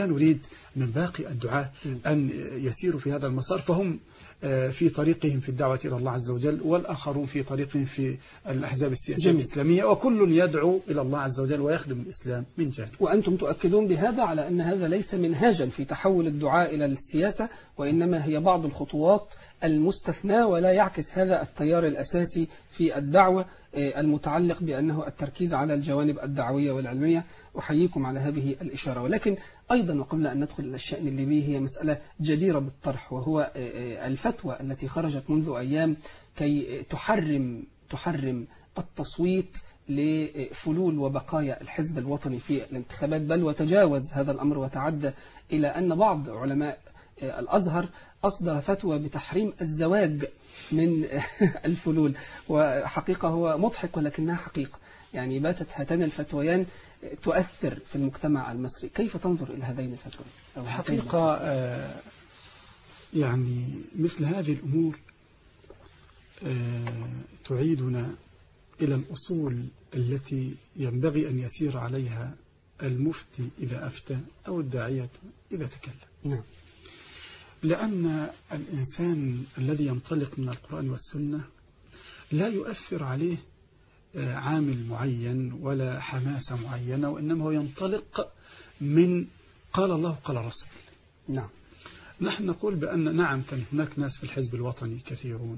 لا نريد من باقي الدعاة أن يسيروا في هذا المسار، فهم في طريقهم في الدعوة إلى الله عز وجل، والآخرون في طريقهم في الأحزاب السياسية الإسلامية، وكل يدعو إلى الله عز وجل ويخدم الإسلام من جانب. وأنتم تؤكدون بهذا على أن هذا ليس منهاجا في تحول الدعاء إلى السياسة، وإنما هي بعض الخطوات المستثناة، ولا يعكس هذا التيار الأساسي في الدعوة المتعلق بأنه التركيز على الجوانب الدعوية والعلمية. أحييكم على هذه الإشارة. ولكن أيضا وقبل أن ندخل إلى الشأن الليبي، هي مسألة جديرة بالطرح، وهو الفتوى التي خرجت منذ أيام كي تحرم التصويت لفلول وبقايا الحزب الوطني في الانتخابات، بل وتجاوز هذا الأمر وتعدى إلى أن بعض علماء الأزهر أصدر فتوى بتحريم الزواج من الفلول. وحقيقة هو مضحك ولكنها حقيقة، يعني باتت هاتان الفتويان تؤثر في المجتمع المصري. كيف تنظر إلى هذين الفتوى؟ حقيقة يعني مثل هذه الأمور تعيدنا إلى الأصول التي ينبغي أن يسير عليها المفتي إذا أفتى أو الداعية إذا تكلم. نعم. لأن الإنسان الذي ينطلق من القرآن والسنة لا يؤثر عليه عامل معين ولا حماسة معينة، وإنما هو ينطلق من قال الله قال رسول. نعم. نحن نقول بأن نعم كان هناك ناس في الحزب الوطني كثيرون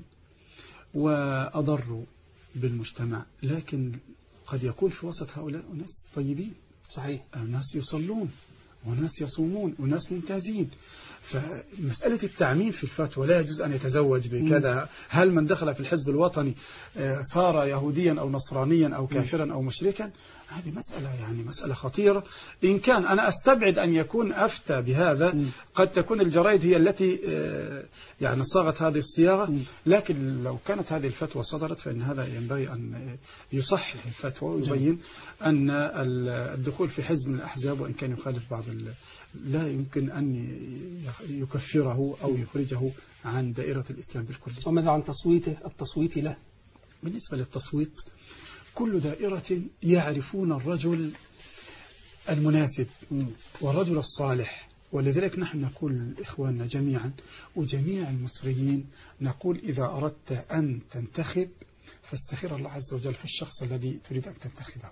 وأضروا بالمجتمع، لكن قد يكون في وسط هؤلاء ناس طيبين. صحيح. ناس يصلون وناس يصومون وناس ممتازين. فمسألة التعميم في الفتوى لا يجوز أن يتزوج بكذا. هل من دخل في الحزب الوطني صار يهوديا أو نصرانيا أو كافرا أو مشركا؟ هذه مسألة يعني مسألة خطيرة. إن كان أنا أستبعد أن يكون أفتى بهذا، قد تكون الجرائد هي التي يعني صاغت هذه الصياغة، لكن لو كانت هذه الفتوى صدرت فإن هذا ينبغي أن يصحح الفتوى ويبين أن الدخول في حزب من الأحزاب وإن كان يخالف بعض لا يمكن أن يكفره أو يخرجه عن دائرة الإسلام بالكل. وماذا عن التصويت له؟ بالنسبة للتصويت، كل دائرة يعرفون الرجل المناسب والرجل الصالح، ولذلك نحن نقول إخواننا جميعا وجميع المصريين، نقول إذا أردت أن تنتخب فاستخير الله عز وجل في الشخص الذي تريد أن تنتخبه.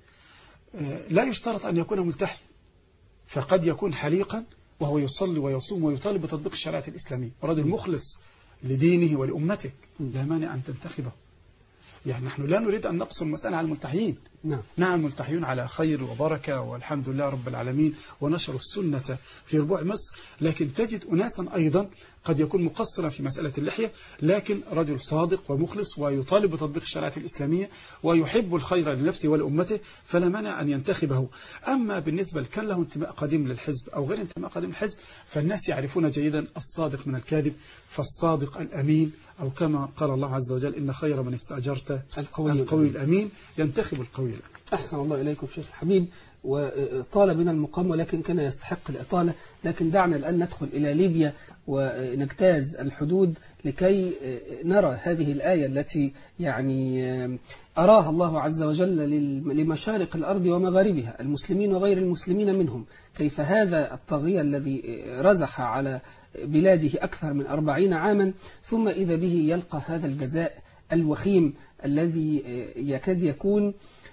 لا يشترط أن يكون ملتحي، فقد يكون حليقا وهو يصلي ويصوم ويطالب بتطبيق الشريعة الإسلامية، ورجل مخلص لدينه ولأمته، لا مانع أن تنتخبه. يعني نحن لا نريد أن نقصر المسألة على الملتحيين. نعم الملتحيون على خير وبركة والحمد لله رب العالمين ونشروا السنة في ربوع مصر، لكن تجد أناسا أيضا قد يكون مقصرا في مسألة اللحية، لكن رجل صادق ومخلص ويطالب بتطبيق الشريعة الإسلامية ويحب الخير لنفسه ولأمته، فلا مانع أن ينتخبه. أما بالنسبة لكان له انتماء قديم للحزب أو غير انتماء قديم للحزب، فالناس يعرفون جيدا الصادق من الكاذب، فالصادق الأمين أو كما قال الله عز وجل إن خير من استأجرت القوي الأمين، ينتخب القوي الأمين. أحسن الله إليكم شيخ الحبيب، وطال بنا المقام ولكن كان يستحق الإطالة. لكن دعنا الآن ندخل إلى ليبيا ونجتاز الحدود لكي نرى هذه الآية التي يعني أراها الله عز وجل لمشارق الأرض ومغاربها، المسلمين وغير المسلمين منهم، كيف هذا الطاغية الذي رزح على بلاده أكثر من 40 عاما ثم إذا به يلقى هذا الجزاء الوخيم الذي يكاد يكون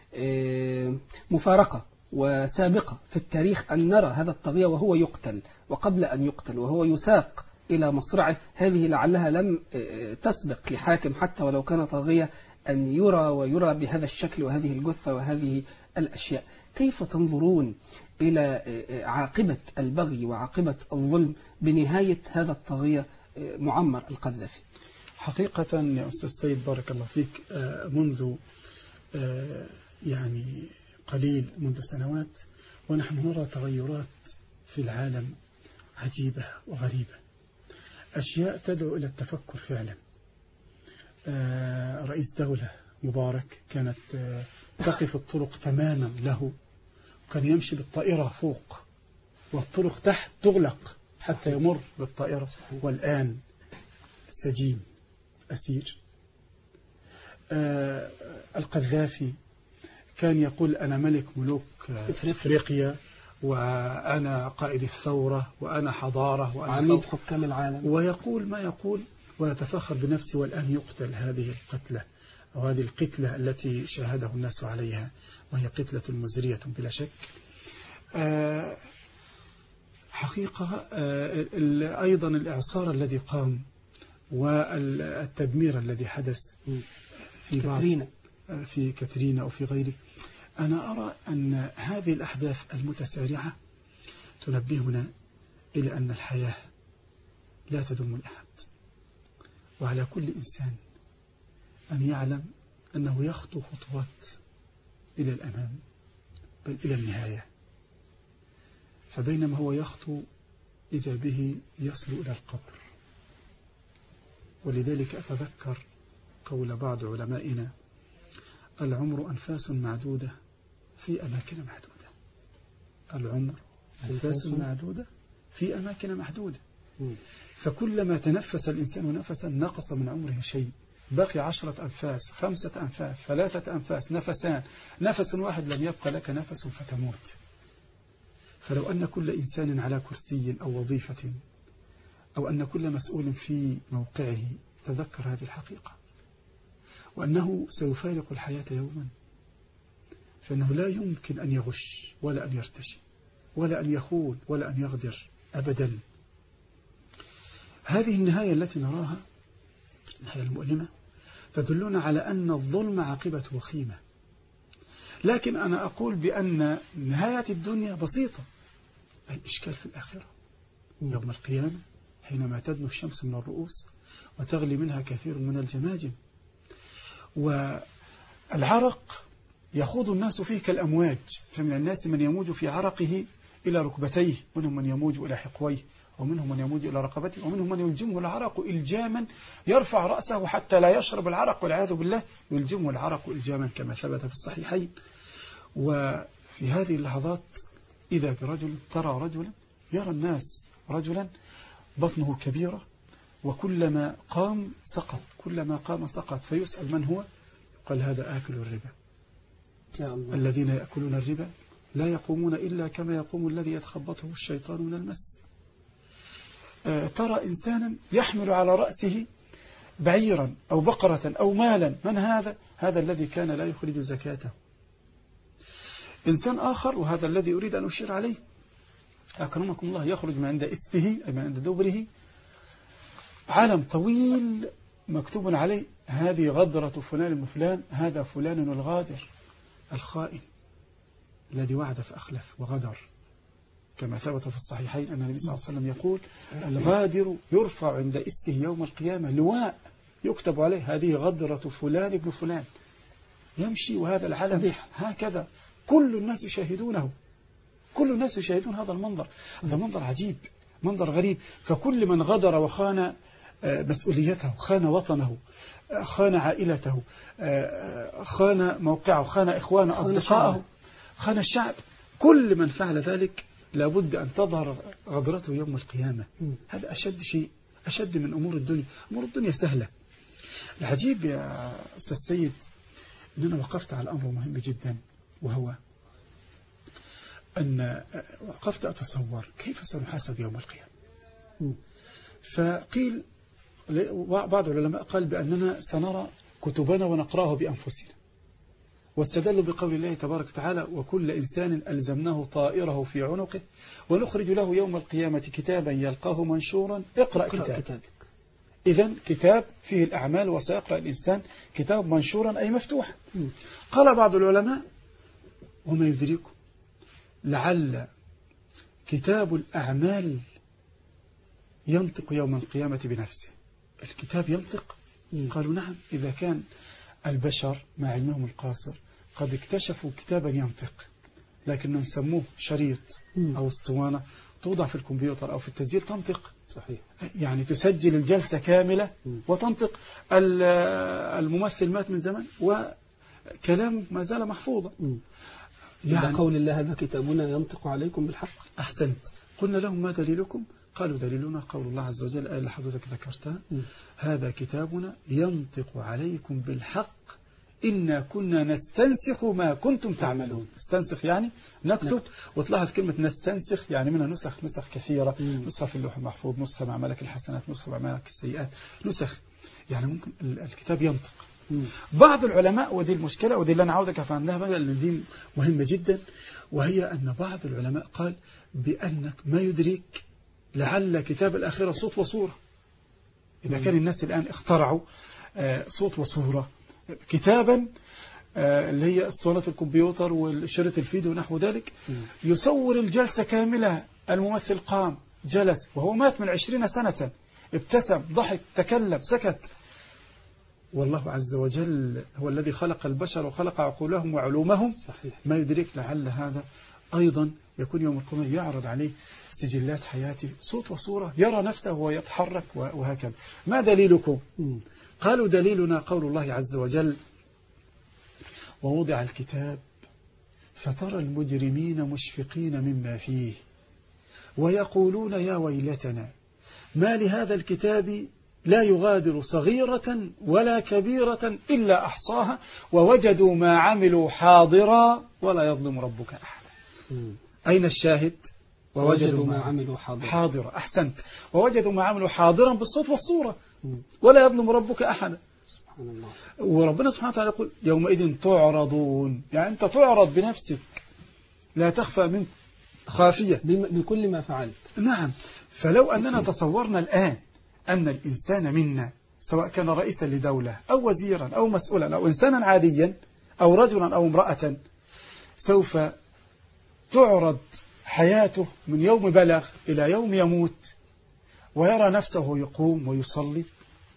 مفارقة وسابقة في التاريخ أن نرى هذا الطاغية وهو يقتل، وقبل أن يقتل وهو يساق إلى مصرعه. هذه لعلها لم تسبق لحاكم حتى ولو كان طاغية أن يرى بهذا الشكل وهذه الجثة وهذه الأشياء. كيف تنظرون إلى عاقبة البغي وعاقبة الظلم بنهاية هذا الطاغية معمر القذافي؟ حقيقة يا أستاذ سيد بارك الله فيك، منذ يعني قليل منذ سنوات ونحن نرى تغيرات في العالم عجيبة وغريبة، أشياء تدعو إلى التفكر فعلا. رئيس دولة مبارك كانت تقف الطرق تماما له، وكان يمشي بالطائرة فوق والطرق تحت تغلق حتى يمر بالطائرة، والآن سجين أسير. القذافي كان يقول أنا ملك ملوك إفريقيا وأنا قائد الثورة وأنا حضارة وأنا عميد حكام العالم، ويقول ما يقول ويتفخر بنفسه. والآن يقتل هذه القتلة أو هذه القتلة التي شاهده الناس عليها، وهي قتلة مزرية بلا شك. حقيقة أيضا الإعصار الذي قام والتدمير الذي حدث في كاترينا أو في غيره، أنا أرى أن هذه الأحداث المتسارعة تنبهنا إلى أن الحياة لا تدوم لأحد، وعلى كل إنسان أن يعلم أنه يخطو خطوات إلى الأمام بل إلى النهاية، فبينما هو يخطو إذا به يصل إلى القبر. ولذلك أتذكر قول بعض علمائنا: العمر أنفاس معدودة في أماكن محدودة. العمر أنفاس معدودة في أماكن محدودة. فكلما تنفس الإنسان نفسا نقص من عمره شيء، بقي 10 أنفاس، 5 أنفاس، 3 أنفاس، نفسان، نفس واحد لم يبقى لك نفس فتموت. فلو أن كل إنسان على كرسي أو وظيفة، أو أن كل مسؤول في موقعه تذكر هذه الحقيقة، وأنه سيفارق الحياة يوما، فإنه لا يمكن أن يغش ولا أن يرتشي ولا أن يخون ولا أن يغدر أبدا. هذه النهاية التي نراها، النهاية المؤلمة، تدلنا على أن الظلم عاقبته وخيمة. لكن أنا أقول بأن نهاية الدنيا بسيطة، الإشكال في الآخرة يوم القيامة حينما تدنو الشمس من الرؤوس وتغلي منها كثير من الجماجم، والعرق يخوض الناس فيه كالأمواج، فمن الناس من يموج في عرقه إلى ركبتيه، منهم من يموج إلى حقويه، ومنهم من يموج إلى رقبته، ومنهم من يلجمه العرق إلجاما يرفع رأسه حتى لا يشرب العرق والعياذ بالله، يلجمه العرق إلجاما كما ثبت في الصحيحين. وفي هذه اللحظات إذا برجل، ترى رجلا، يرى الناس رجلا بطنه كبيرة، وكلما قام سقط، كلما قام سقط، فيسأل من هو؟ قال هذا آكل الربا. يا الله. الذين يأكلون الربا لا يقومون إلا كما يقوم الذي يتخبطه الشيطان من المس. ترى إنسانا يحمل على رأسه بعيرا أو بقرة أو مالا، من هذا؟ هذا الذي كان لا يخرج زكاته. إنسان آخر، وهذا الذي أريد أن أشير عليه، أكرمكم الله، يخرج من عند إسته أي من عند دبره علم طويل مكتوب عليه هذه غدرة فلان من فلان، هذا فلان الغادر الخائن الذي وعد فأخلف وغدر، كما ثبت في الصحيحين أن النبي صلى الله عليه وسلم يقول: الغادر يرفع عند إسته يوم القيامة لواء يكتب عليه هذه غدرة فلان ابن فلان، يمشي وهذا العلم هكذا كل الناس يشاهدونه، كل الناس يشاهدون هذا المنظر. هذا منظر عجيب، منظر غريب. فكل من غدر وخان مسؤوليته، خان وطنه، خان عائلته، خان موقعه، خان إخوانه، أصدقائه، خان الشعب، كل من فعل ذلك لابد أن تظهر غدرته يوم القيامة. هذا أشد شيء، أشد من أمور الدنيا. أمور الدنيا سهلة. العجيب يا أستاذ سيد أننا وقفت على أمر مهم جدا، وهو أن وقفت أتصور كيف سنحاسب يوم القيامة. فقيل بعض العلماء قال بأننا سنرى كتبنا ونقرأه بأنفسنا، واستدلوا بقول الله تبارك وتعالى: وكل إنسان ألزمناه طائره في عنقه ونخرج له يوم القيامة كتابا يلقاه منشورا اقرأ كتابك. إذن كتاب فيه الأعمال، وسيقرأ الإنسان كتاب منشورا أي مفتوحا. قال بعض العلماء: وما يدريكم لعل كتاب الأعمال ينطق يوم القيامة بنفسه. الكتاب ينطق؟ قالوا نعم، إذا كان البشر مع علمهم القاصر قد اكتشفوا كتابا ينطق، لكنهم سموه شريط أو اسطوانة توضع في الكمبيوتر أو في التسجيل تنطق. صحيح. يعني تسجل الجلسة كاملة وتنطق. الممثل مات من زمان وكلامه ما زال محفوظا. يعني قول الله: هذا كتابنا ينطق عليكم بالحق. أحسنت. قلنا لهم: ما دليلكم؟ قالوا: دليلنا قول الله عز وجل، الآية اللي حضرتك ذكرتها: هذا كتابنا ينطق عليكم بالحق إنا كنا نستنسخ ما كنتم تعملون. استنسخ يعني نكتب، وتلاحظ كلمة نستنسخ يعني منها نسخ كثيرة، نسخة في اللوح المحفوظ، نسخة مع ملك الحسنات، نسخة مع ملك السيئات، نسخ يعني ممكن الكتاب ينطق. بعض العلماء، ودي المشكلة ودي اللي أنا عاوزك أفهمها بقى، لأن دي مهمة جدا، وهي أن بعض العلماء قال بأنك ما يدريك لعل كتاب الآخرة صوت وصورة. إذا كان الناس الآن اخترعوا صوت وصورة كتابا اللي هي اسطوانة الكمبيوتر والشريط الفيديو ونحو ذلك، يصور الجلسة كاملة، الممثل قام جلس وهو مات من 20 سنة، ابتسم ضحك تكلم سكت، والله عز وجل هو الذي خلق البشر وخلق عقولهم وعلومهم. صحيح. ما يدرك لعل هذا أيضا يكون يوم القيامة يعرض عليه سجلات حياته صوت وصورة، يرى نفسه وهو يتحرك وهكذا. ما دليلكم؟ قالوا دليلنا قول الله عز وجل: ووضع الكتاب فترى المجرمين مشفقين مما فيه ويقولون يا ويلتنا ما لهذا الكتاب لا يغادر صغيرة ولا كبيرة إلا أحصاها ووجدوا ما عملوا حاضرا ولا يظلم ربك أحدا. أين الشاهد؟ ووجدوا ما عملوا حاضرا. أحسنت. ووجدوا ما عملوا حاضرا بالصوت والصورة ولا يظلم ربك أحدا. سبحان الله. وربنا سبحانه وتعالى يقول: يومئذ تعرضون، يعني أنت تعرض بنفسك لا تخفى منك خافية بكل ما فعلت. نعم. فلو أننا تصورنا الآن أن الإنسان منا سواء كان رئيسا لدولة أو وزيرا أو مسؤولا أو إنسانا عاديا أو رجلا أو امرأة، سوف تعرض حياته من يوم بلغ إلى يوم يموت، ويرى نفسه يقوم ويصلي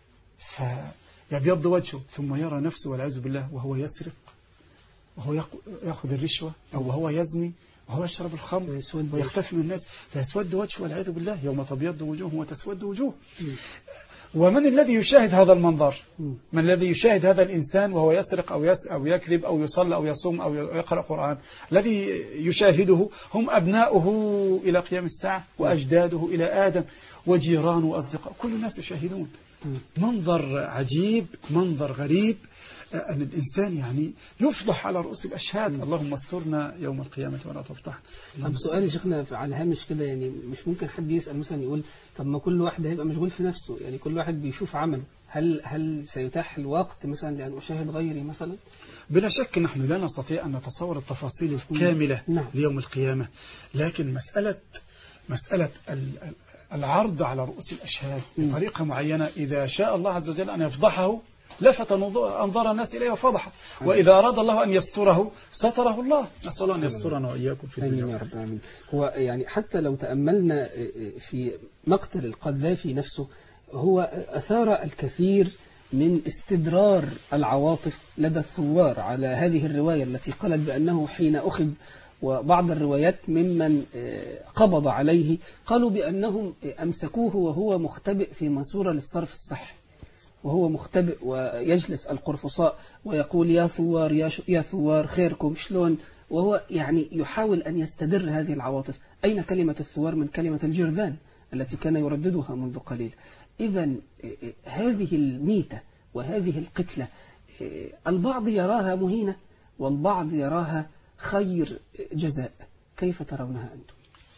فيبيض وجهه، ثم يرى نفسه والعياذ بالله وهو يسرق وهو يأخذ الرشوة أو وهو يزني وهو يشرب الخمر ويختفي من الناس فيسود وجهه والعياذ بالله، يوم تبيض وجوه وتسود وجوه. ومن الذي يشاهد هذا المنظر؟ من الذي يشاهد هذا الإنسان وهو يسرق أو يكذب أو يصلي أو يصوم أو يقرأ قرآن؟ الذي يشاهده هم أبناؤه إلى قيام الساعة وأجداده إلى آدم وجيرانه وأصدقاء، كل الناس يشاهدون. منظر عجيب، منظر غريب، أن الإنسان يعني يفضح على رؤوس الأشهاد. اللهم استرنا يوم القيامة ولا تفضحنا. طب سؤال يا شيخنا على الهامش كده، يعني مش ممكن حد يسأل مثلا يقول طب ما كل واحد هيبقى مشغول في نفسه، يعني كل واحد بيشوف عمله، هل سيتاح الوقت مثلا لأن أشاهد غيري مثلا؟ بلا شك نحن لا نستطيع أن نتصور التفاصيل الكاملة ليوم القيامة، لكن مسألة العرض على رؤوس الأشهاد بطريقة معينة، إذا شاء الله عز وجل أن يفضحه لفت أنظار الناس إليه وفضحه، وإذا أراد الله أن يستره ستره الله. نسأل الله أن يسترنا وإياكم في الدنيا. آمين يا رب آمين. هو يعني حتى لو تأملنا في مقتل القذافي نفسه، هو أثار الكثير من استدرار العواطف لدى الثوار على هذه الرواية التي قالت بأنه حين أخذ، وبعض الروايات ممن قبض عليه قالوا بأنهم أمسكوه وهو مختبئ في ماسورة للصرف الصحي، وهو مختبئ ويجلس القرفصاء ويقول يا ثوار يا ثوار خيركم شلون، وهو يعني يحاول أن يستدر هذه العواطف. أين كلمة الثوار من كلمة الجرذان التي كان يرددها منذ قليل؟ إذا هذه الميتة وهذه القتلة البعض يراها مهينة والبعض يراها خير جزاء، كيف ترونها أنتم؟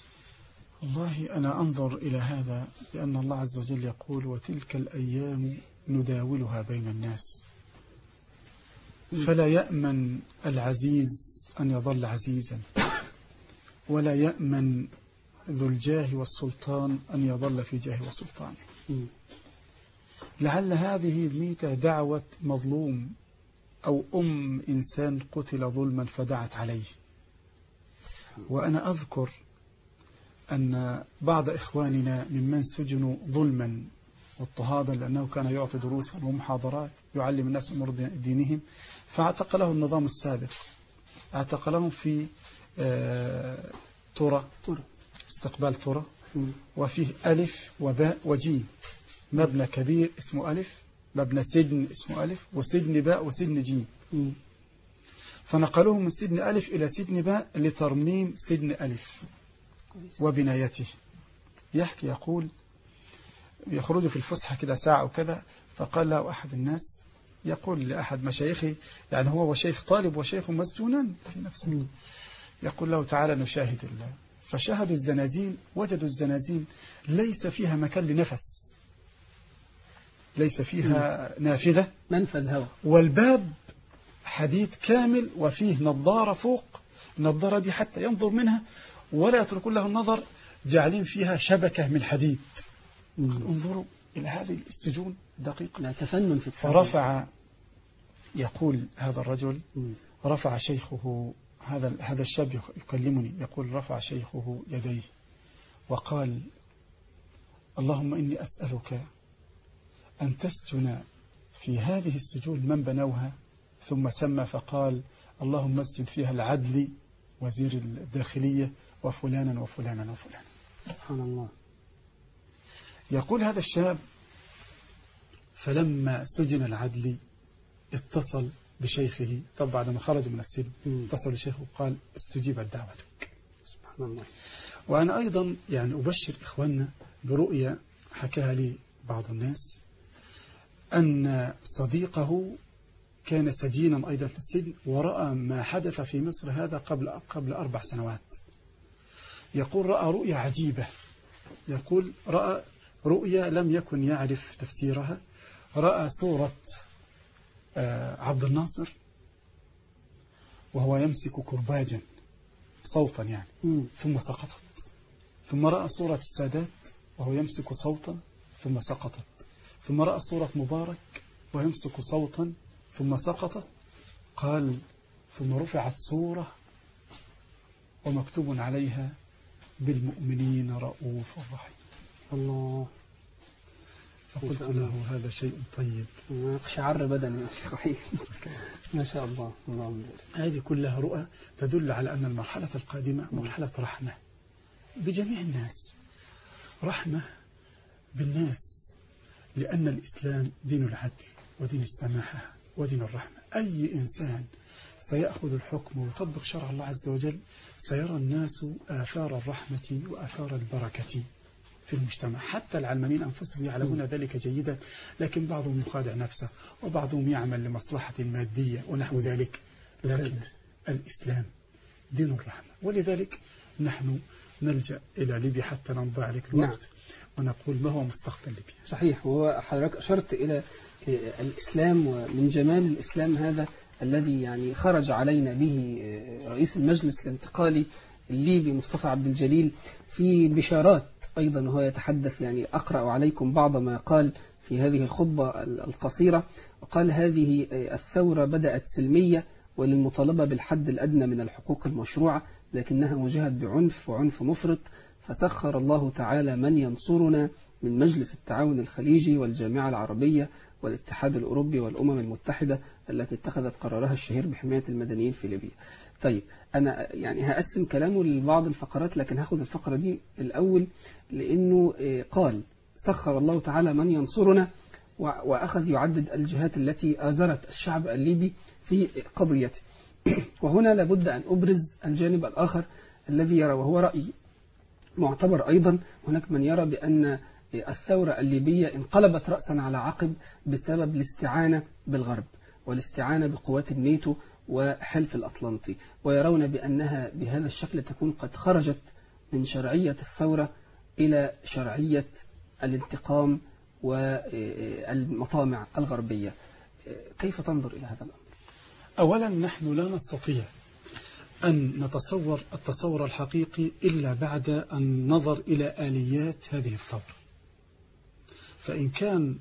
والله أنا أنظر إلى هذا لأن الله عز وجل يقول وتلك الأيام نداولها بين الناس، فلا يأمن العزيز أن يظل عزيزا، ولا يأمن ذو الجاه والسلطان أن يظل في جاه وسلطانه. لعل هذه الميتة دعوة مظلوم أو إنسان قتل ظلما فدعت عليه. وأنا أذكر أن بعض إخواننا ممن سجنوا ظلما واضطهادا لأنه كان يعطي دروسا ومحاضرات يعلم الناس أمور دينهم، فاعتقله النظام السابق، اعتقلهم في ترى استقبال ترى، وفيه ألف وباء وجيم، مبنى كبير اسمه ألف، مبنى سجن اسمه ألف، وسجن باء وسجن جيم. فنقلوهم من سجن ألف إلى سجن باء لترميم سجن ألف وبنايته. يحكي يقول يخرج في الفسحة كده ساعة وكذا، فقال له أحد الناس يقول لأحد مشايخه، يعني هو وشيخ طالب وشيخ مسجونان في نفسه، يقول له تعالى نشاهد الله. فشاهدوا الزنازين، وجدوا الزنازين ليس فيها مكان لنفس، ليس فيها نافذة، منفذ هواء، والباب حديد كامل وفيه نظارة فوق. النظارة دي حتى ينظر منها ولا يتركون له النظر، جعلين فيها شبكة من حديد. انظروا إلى هذه السجون دقيقة. لا تفنن في التفنن. فرفع، يقول هذا الرجل، رفع شيخه، هذا الشاب يكلمني، يقول رفع شيخه يديه وقال اللهم إني أسألك أن تسجن في هذه السجون من بنوها. ثم سمى فقال اللهم اسجن فيها العدل وزير الداخلية وفلانا وفلانا وفلانا. سبحان الله. يقول هذا الشاب فلما سجن العدل اتصل بشيخه، طبعا بعد ما خرج من السجن اتصل بشيخه وقال استجيبت دعوتك. سبحان الله. وأنا أيضا يعني أبشر إخواننا برؤية حكاها لي بعض الناس، أن صديقه كان سجينا أيضا في السجن ورأى ما حدث في مصر هذا قبل 4 سنوات. يقول رأى رؤية عجيبة، يقول رأى رؤية لم يكن يعرف تفسيرها. رأى صورة عبد الناصر وهو يمسك كرباجا صوتا يعني ثم سقطت. ثم رأى صورة السادات وهو يمسك صوتا ثم سقطت. ثم رأى صورة مبارك ويمسك صوتا ثم سقطت. قال ثم رفعت صورة ومكتوب عليها بالمؤمنين رؤوف رحيم. الله. فقلت له هذا شيء طيب. شعر بدني يا شيخ. ما شاء الله. اللهم بارك. هذه كلها رؤى تدل على أن المرحلة القادمة مرحلة رحمة بجميع الناس، رحمة بالناس، لأن الإسلام دين العدل ودين السماحة ودين الرحمة. أي إنسان سيأخذ الحكم ويطبق شرع الله عز وجل سيرى الناس آثار الرحمة وآثار البركة في المجتمع. حتى العلمانيين أنفسهم يعلمون ذلك جيدا، لكن بعضهم يخادع نفسه وبعضهم يعمل لمصلحة مادية ونحو ذلك. لكن الإسلام دين الرحمة، ولذلك نحن نلجأ إلى ليبيا حتى نمضي عليك الوقت. ونقول ما هو مستقبل ليبيا. صحيح. وحضرتك أشرت إلى الإسلام، ومن جمال الإسلام هذا الذي يعني خرج علينا به رئيس المجلس الانتقالي الليبي مصطفى عبد الجليل في بشارات أيضا، وهو يتحدث، يعني أقرأ عليكم بعض ما قال في هذه الخطبة القصيرة. وقال هذه الثورة بدأت سلمية وللمطالبة بالحد الأدنى من الحقوق المشروعة، لكنها وجهت بعنف وعنف مفرط، فسخر الله تعالى من ينصرنا من مجلس التعاون الخليجي والجامعة العربية والاتحاد الأوروبي والأمم المتحدة التي اتخذت قرارها الشهير بحماية المدنيين في ليبيا. طيب أنا يعني هقسم كلامه لبعض الفقرات، لكن هاخد الفقرة دي الأول، لأنه قال سخر الله تعالى من ينصرنا، وأخذ يعدد الجهات التي آزرت الشعب الليبي في قضيته. وهنا لابد أن أبرز الجانب الآخر الذي يرى، وهو رأي معتبر أيضا. هناك من يرى بأن الثورة الليبية انقلبت رأسا على عقب بسبب الاستعانة بالغرب والاستعانة بقوات الناتو وحلف الأطلنطي، ويرون بأنها بهذا الشكل تكون قد خرجت من شرعية الثورة إلى شرعية الانتقام والمطامع الغربية. كيف تنظر إلى هذا الأمر؟ أولا نحن لا نستطيع أن نتصور التصور الحقيقي إلا بعد أن نظر إلى آليات هذه الثورة. فإن كان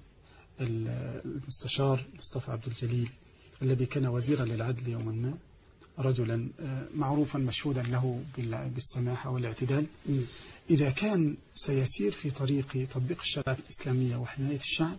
المستشار مصطفى عبد الجليل الذي كان وزيرا للعدل يوما ما، رجلا معروفا مشهودا له بالسماحة والاعتدال، إذا كان سيسير في طريق تطبيق الشريعة الإسلامية وحماية الشعب،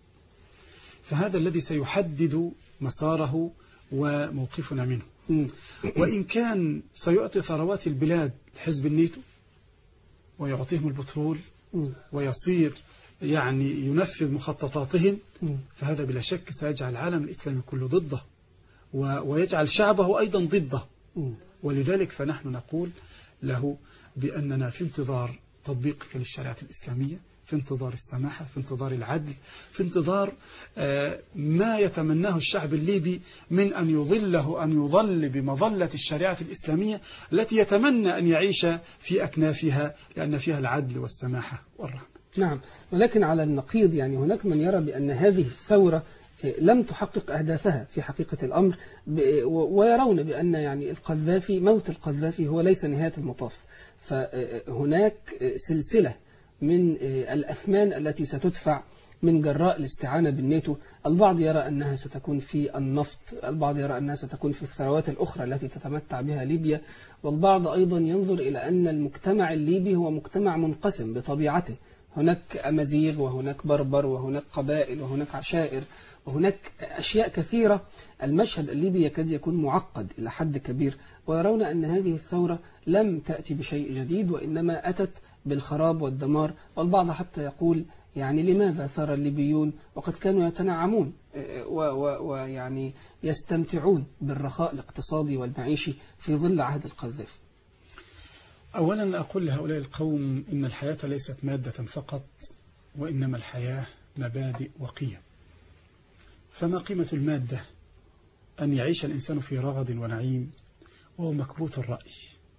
فهذا الذي سيحدد مساره وموقفنا منه. وإن كان سيعطي ثروات البلاد لحزب الناتو ويعطيهم البترول ويصير يعني ينفذ مخططاتهم، فهذا بلا شك سيجعل العالم الإسلامي كله ضده ويجعل شعبه أيضا ضده. ولذلك فنحن نقول له بأننا في انتظار تطبيقك للشريعة الإسلامية، في انتظار السماحة، في انتظار العدل، في انتظار ما يتمناه الشعب الليبي من أن يظل بمظلة الشريعة الإسلامية التي يتمنى أن يعيش في أكنافها، لأن فيها العدل والسماحة والرحمة. نعم، ولكن على النقيض يعني هناك من يرى بأن هذه الثورة لم تحقق أهدافها في حقيقة الأمر، ويرون بأن يعني القذافي، موت القذافي هو ليس نهاية المطاف، فهناك سلسلة من الأثمان التي ستدفع من جراء الاستعانة بالناتو. البعض يرى أنها ستكون في النفط، البعض يرى أنها ستكون في الثروات الأخرى التي تتمتع بها ليبيا، والبعض أيضا ينظر إلى أن المجتمع الليبي هو مجتمع منقسم بطبيعته، هناك أمازيغ وهناك بربر وهناك قبائل وهناك عشائر وهناك أشياء كثيرة. المشهد الليبي يكاد يكون معقد إلى حد كبير، ويرون أن هذه الثورة لم تأتي بشيء جديد وإنما أتت بالخراب والدمار. والبعض حتى يقول يعني لماذا ثار الليبيون وقد كانوا يتنعمون ويعني يستمتعون بالرخاء الاقتصادي والمعيشي في ظل عهد القذافي؟ أولا أقول لهؤلاء القوم إن الحياة ليست مادة فقط، وإنما الحياة مبادئ وقيم. فما قيمة المادة؟ أن يعيش الإنسان في رغد ونعيم وهو مكبوت الرأي،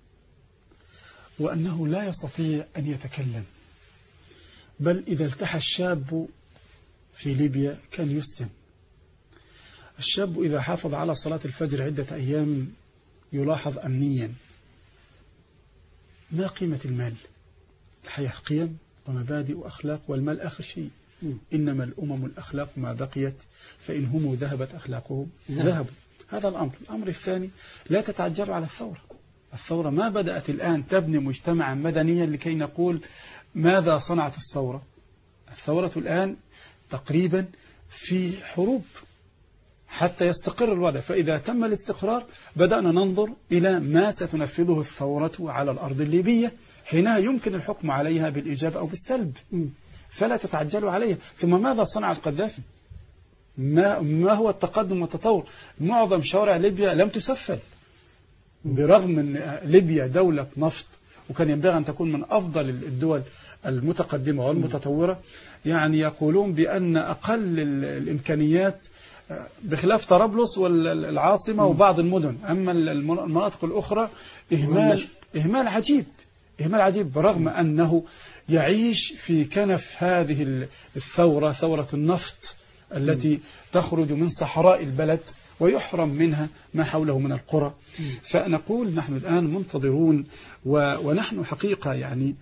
وأنه لا يستطيع أن يتكلم، بل إذا التحى الشاب في ليبيا كان يسلم. الشاب إذا حافظ على صلاة الفجر عدة أيام يلاحظ أمنيا. ما قيمة المال؟ الحياة قيم ومبادئ وأخلاق، والمال آخر شيء. إنما الأمم الأخلاق ما بقيت، فإن هم ذهبت أخلاقهم ذهبوا. هذا الأمر الثاني، لا تتعجلوا على الثورة ما بدأت الآن تبني مجتمعا مدنيا لكي نقول ماذا صنعت الثورة الآن تقريبا في حروب حتى يستقر الوضع، فإذا تم الاستقرار بدأنا ننظر إلى ما ستنفذه الثورة على الأرض الليبية، حينها يمكن الحكم عليها بالإيجاب أو بالسلب. فلا تتعجلوا عليها. ثم ماذا صنع القذافي؟ ما هو التقدم والتطور؟ معظم شوارع ليبيا لم تسفل، برغم أن ليبيا دولة نفط وكان ينبغي أن تكون من أفضل الدول المتقدمة والمتطورة. يعني يقولون بأن أقل الإمكانيات بخلاف طرابلس والعاصمة وبعض المدن، أما المناطق الأخرى إهمال عجيب، برغم أنه يعيش في كنف هذه الثورة، ثورة النفط التي تخرج من صحراء البلد ويحرم منها ما حوله من القرى. فنقول نحن الآن منتظرون، ونحن حقيقة يعني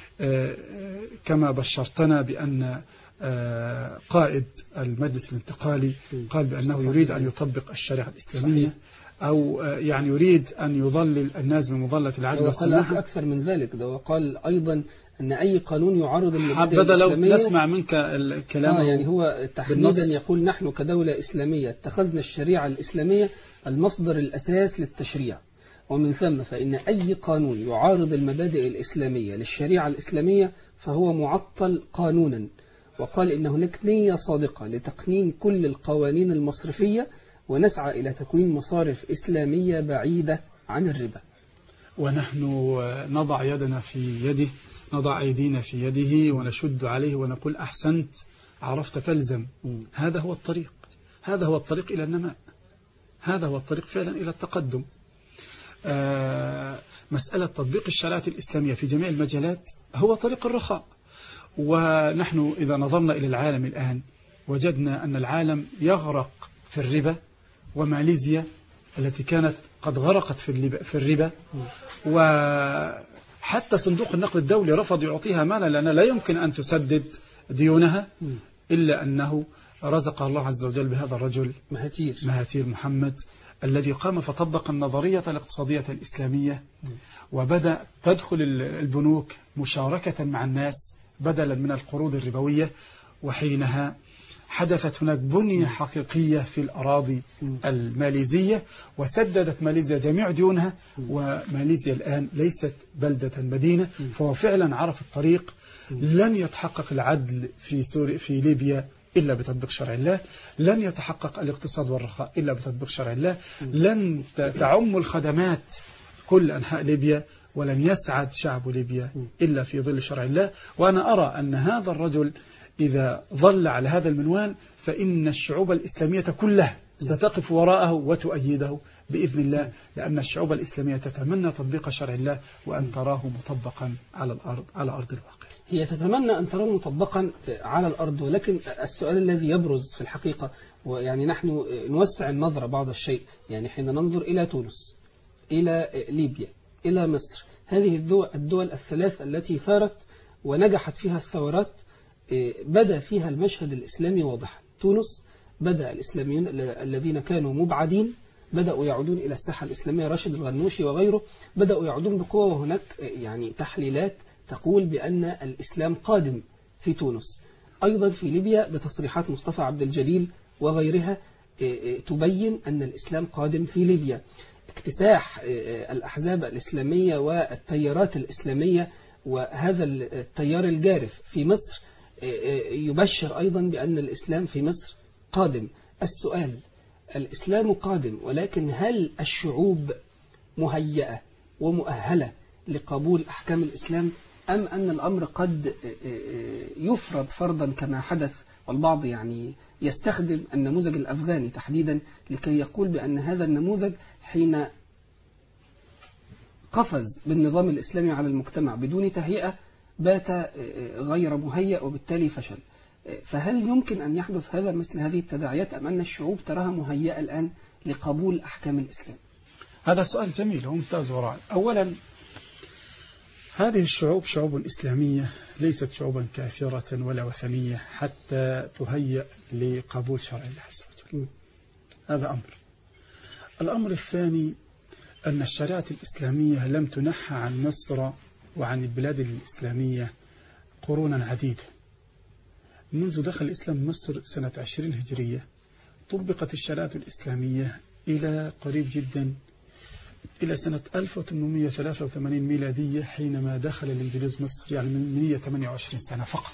كما بشرتنا بأن قائد المجلس الانتقالي قال بأنه يريد أن يطبق الشريعة الإسلامية، أو يعني يريد أن يظلل الناس بمظلة العدل والسماحة. وقال أكثر من ذلك، وقال أيضا أن أي قانون يعارض المبادئ الإسلامية. لو نسمع منك الكلام. يعني هو تحديدا يقول نحن كدولة إسلامية اتخذنا الشريعة الإسلامية المصدر الأساس للتشريع، ومن ثم فإن أي قانون يعارض المبادئ الإسلامية للشريعة الإسلامية فهو معطل قانونا. وقال إن هناك نية صادقة لتقنين كل القوانين المصرفية، ونسعى إلى تكوين مصارف إسلامية بعيدة عن الربا. ونحن نضع يدنا في يده، نضع أيدينا في يده ونشد عليه ونقول أحسنت، عرفت فالزم. هذا هو الطريق، هذا هو الطريق إلى النماء، هذا هو الطريق فعلا إلى التقدم. مسألة تطبيق الشريعة الإسلامية في جميع المجالات هو طريق الرخاء. ونحن إذا نظرنا إلى العالم الآن وجدنا أن العالم يغرق في الربا، وماليزيا التي كانت قد غرقت في الربا، وحتى صندوق النقد الدولي رفض يعطيها مالا لأنها لا يمكن أن تسدد ديونها، إلا أنه رزق الله عز وجل بهذا الرجل مهاتير محمد الذي قام فطبق النظرية الاقتصادية الإسلامية، وبدأ تدخل البنوك مشاركة مع الناس بدلا من القروض الربوية. وحينها حدثت هناك بنية حقيقية في الأراضي الماليزية، وسددت ماليزيا جميع ديونها، وماليزيا الآن ليست بلدة مدينة. فهو فعلا عرف الطريق. لن يتحقق العدل في ليبيا إلا بتطبيق شرع الله، لن يتحقق الاقتصاد والرخاء إلا بتطبيق شرع الله، لن تعم الخدمات كل أنحاء ليبيا ولن يسعد شعب ليبيا إلا في ظل شرع الله. وأنا أرى أن هذا الرجل إذا ظل على هذا المنوال فإن الشعوب الإسلامية كلها ستقف وراءه وتؤيده بإذن الله، لأن الشعوب الإسلامية تتمنى تطبيق شرع الله وأن تراه مطبقا على أرض الواقع. هي تتمنى أن تراه مطبقا على الأرض، ولكن السؤال الذي يبرز في الحقيقة، ويعني نحن نوسع النظر بعض الشيء، يعني حين ننظر إلى تونس، إلى ليبيا، إلى مصر، هذه الدول الثلاث التي ثارت ونجحت فيها الثورات، بدأ فيها المشهد الإسلامي واضحا. تونس بدأ الإسلاميون الذين كانوا مبعدين بدأوا يعودون إلى الساحة الإسلامية، راشد الغنوشي وغيره بدأوا يعودون بقوة، وهناك يعني تحليلات تقول بأن الإسلام قادم في تونس. أيضا في ليبيا بتصريحات مصطفى عبد الجليل وغيرها تبين أن الإسلام قادم في ليبيا. اكتساح الأحزاب الإسلامية والتيارات الإسلامية وهذا التيار الجارف في مصر يبشر أيضا بأن الإسلام في مصر قادم. السؤال: الإسلام قادم، ولكن هل الشعوب مهيئة ومؤهلة لقبول أحكام الإسلام، أم أن الأمر قد يفرض فرضا كما حدث؟ والبعض يعني يستخدم النموذج الأفغاني تحديدا لكي يقول بأن هذا النموذج حين قفز بالنظام الإسلامي على المجتمع بدون تهيئة بات غير مهيئ وبالتالي فشل. فهل يمكن أن يحدث هذا مثل هذه التداعيات، أم أن الشعوب تراها مهيئة الآن لقبول أحكام الإسلام؟ هذا سؤال جميل وممتاز ورائع. أولا، هذه الشعوب شعوب إسلامية ليست شعوبا كافرة ولا وثنية حتى تهيئ لقبول شرع الله عز وجل. هذا أمر. الأمر الثاني أن الشريعة الإسلامية لم تنحى عن مصر وعن البلاد الإسلامية قرونا عديدة. منذ دخل الإسلام مصر سنة 20 هجرية طبقت الشريعة الإسلامية إلى قريب جدا إلى سنة 1883 ميلادية حينما دخل الإنجليز مصر، يعني من 128 سنة فقط.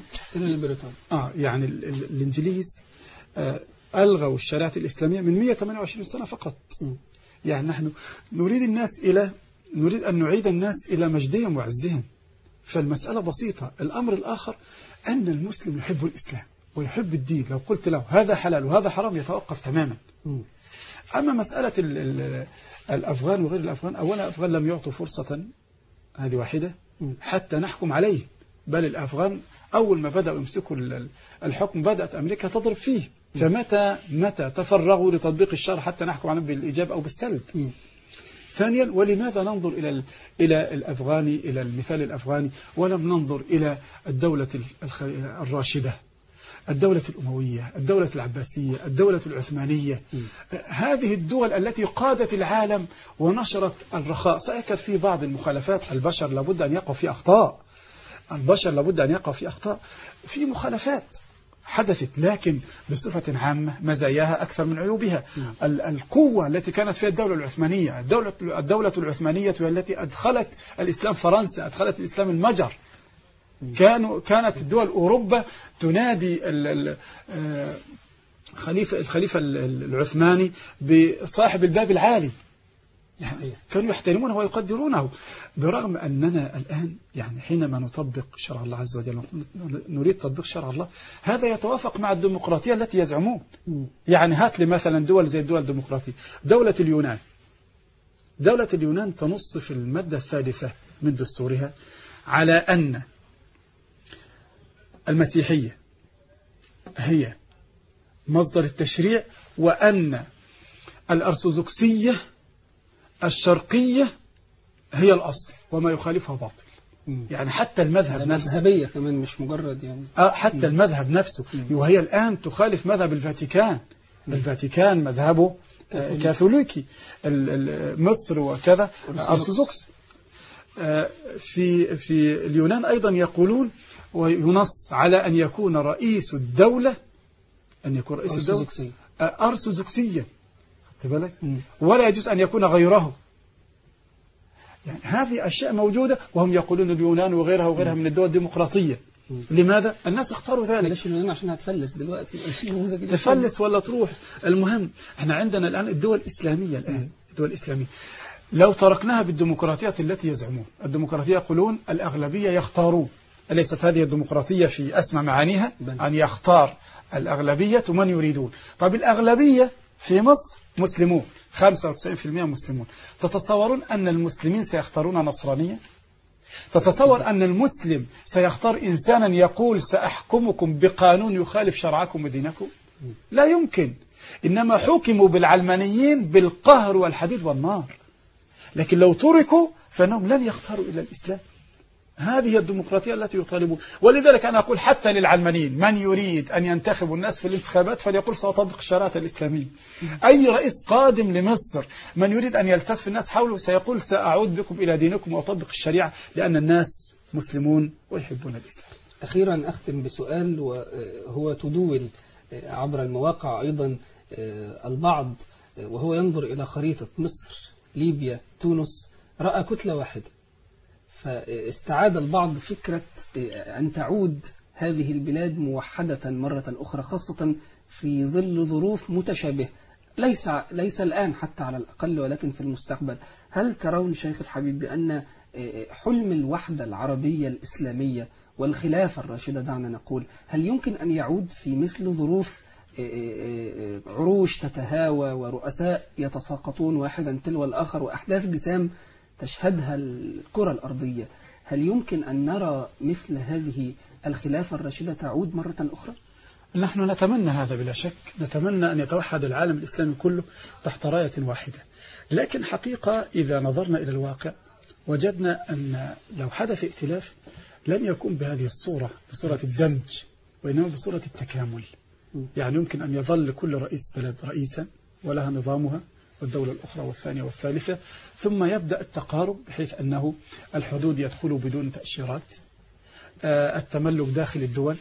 يعني الإنجليز ألغوا الشريعة الإسلامية من 128 سنة فقط. يعني نحن نريد أن نعيد الناس إلى مجدهم وعزهم. فالمسألة بسيطة. الأمر الآخر أن المسلم يحب الإسلام ويحب الدين. لو قلت له هذا حلال وهذا حرام يتوقف تماما. أما مسألة الأفغان وغير الأفغان، أولا الأفغان لم يعطوا فرصة، هذه واحدة، حتى نحكم عليه. بل الأفغان أول ما بدأوا يمسكوا الحكم بدأت أمريكا تضرب فيه. فمتى تفرغوا لتطبيق الشرع حتى نحكم عليهم بالإيجاب أو بالسلب؟ ثانيا، ولماذا ننظر إلى الأفغاني، إلى المثال الأفغاني، ولم ننظر إلى الدولة الراشدة، الدولة الأموية، الدولة العباسية، الدولة العثمانية؟ هذه الدول التي قادت العالم ونشرت الرخاء. سيكون في بعض المخالفات، البشر لابد أن يقع في أخطاء، في مخالفات حدثت، لكن بصفة عامة مزاياها أكثر من عيوبها. القوة التي كانت فيها الدولة العثمانية، الدولة العثمانية التي أدخلت الإسلام فرنسا، أدخلت الإسلام المجر. كانت دول أوروبا تنادي الخليفة العثماني بصاحب الباب العالي، كانوا يحترمونه ويقدرونه. برغم أننا الآن يعني حينما نطبق شرع الله عز وجل، نريد تطبيق شرع الله، هذا يتوافق مع الديمقراطية التي يزعمون. يعني هات لي مثلا دول زي الدول الديمقراطية. دولة اليونان تنص في المادة 3 من دستورها على أن المسيحية هي مصدر التشريع، وأن الأرثوذكسية الشرقية هي الأصل وما يخالفها باطل. يعني حتى المذهب نفسه، مذهبية كمان مش مجرد يعني حتى المذهب نفسه، وهي الآن تخالف مذهب الفاتيكان. الفاتيكان مذهبه كاثوليكي، مصر وكذا أرثوذكس. في اليونان أيضا يقولون وينص على أن يكون رئيس الدولة أرثوذكسيا، ولا يجوز أن يكون غيره. يعني هذه أشياء موجودة، وهم يقولون اليونان وغيرها من الدول الديمقراطية. لماذا؟ الناس اختاروا ذلك. ليش اليونان عشان هتفلس دلوقتي؟ تفلس ولا تروح. المهم احنا عندنا الآن الدول الإسلامية. الدول الإسلامية لو تركناها بالديمقراطية التي يزعمون، الديمقراطية يقولون الأغلبية يختارون، أليست هذه الديمقراطية في أسمى معانيها أن يختار الأغلبية من يريدون؟ طب الأغلبية في مصر مسلمون 95% مسلمون، تتصورون أن المسلمين سيختارون نصرانية؟ تتصور أن المسلم سيختار إنسانا يقول سأحكمكم بقانون يخالف شرعكم ودينكم؟ لا يمكن. إنما حكموا بالعلمانيين بالقهر والحديد والنار، لكن لو تركوا فإنهم لن يختاروا إلى الإسلام. هذه الديمقراطية التي يطالبون. ولذلك أنا أقول حتى للعلمانيين من يريد أن ينتخبوا الناس في الانتخابات فليقول سأطبق الشريعة الإسلامية. أي رئيس قادم لمصر من يريد أن يلتف الناس حوله سيقول سأعود بكم إلى دينكم وأطبق الشريعة، لأن الناس مسلمون ويحبون الإسلام. أخيرا أختم بسؤال، وهو تدول عبر المواقع أيضا البعض وهو ينظر إلى خريطة مصر ليبيا تونس رأى كتلة واحدة، فاستعاد البعض فكرة أن تعود هذه البلاد موحدة مرة أخرى، خاصة في ظل ظروف متشابهة، ليس الآن حتى على الأقل ولكن في المستقبل. هل ترون شيخ الحبيب بأن حلم الوحدة العربية الإسلامية والخلافة الراشدة دعنا نقول هل يمكن أن يعود في مثل ظروف عروش تتهاوى ورؤساء يتساقطون واحدا تلو الآخر وأحداث جسام تشهدها الكرة الأرضية؟ هل يمكن أن نرى مثل هذه الخلافة الراشدة تعود مرة أخرى؟ نحن نتمنى هذا بلا شك، نتمنى أن يتوحد العالم الإسلامي كله تحت راية واحدة، لكن حقيقة إذا نظرنا إلى الواقع وجدنا أن لو حدث ائتلاف لن يكون بهذه الصورة، بصورة الدمج، وإنما بصورة التكامل. يعني يمكن أن يظل كل رئيس بلد رئيسا ولها نظامها والدولة الأخرى والثانية والثالثة، ثم يبدأ التقارب بحيث أنه الحدود يدخل بدون تأشيرات، التملك داخل الدول،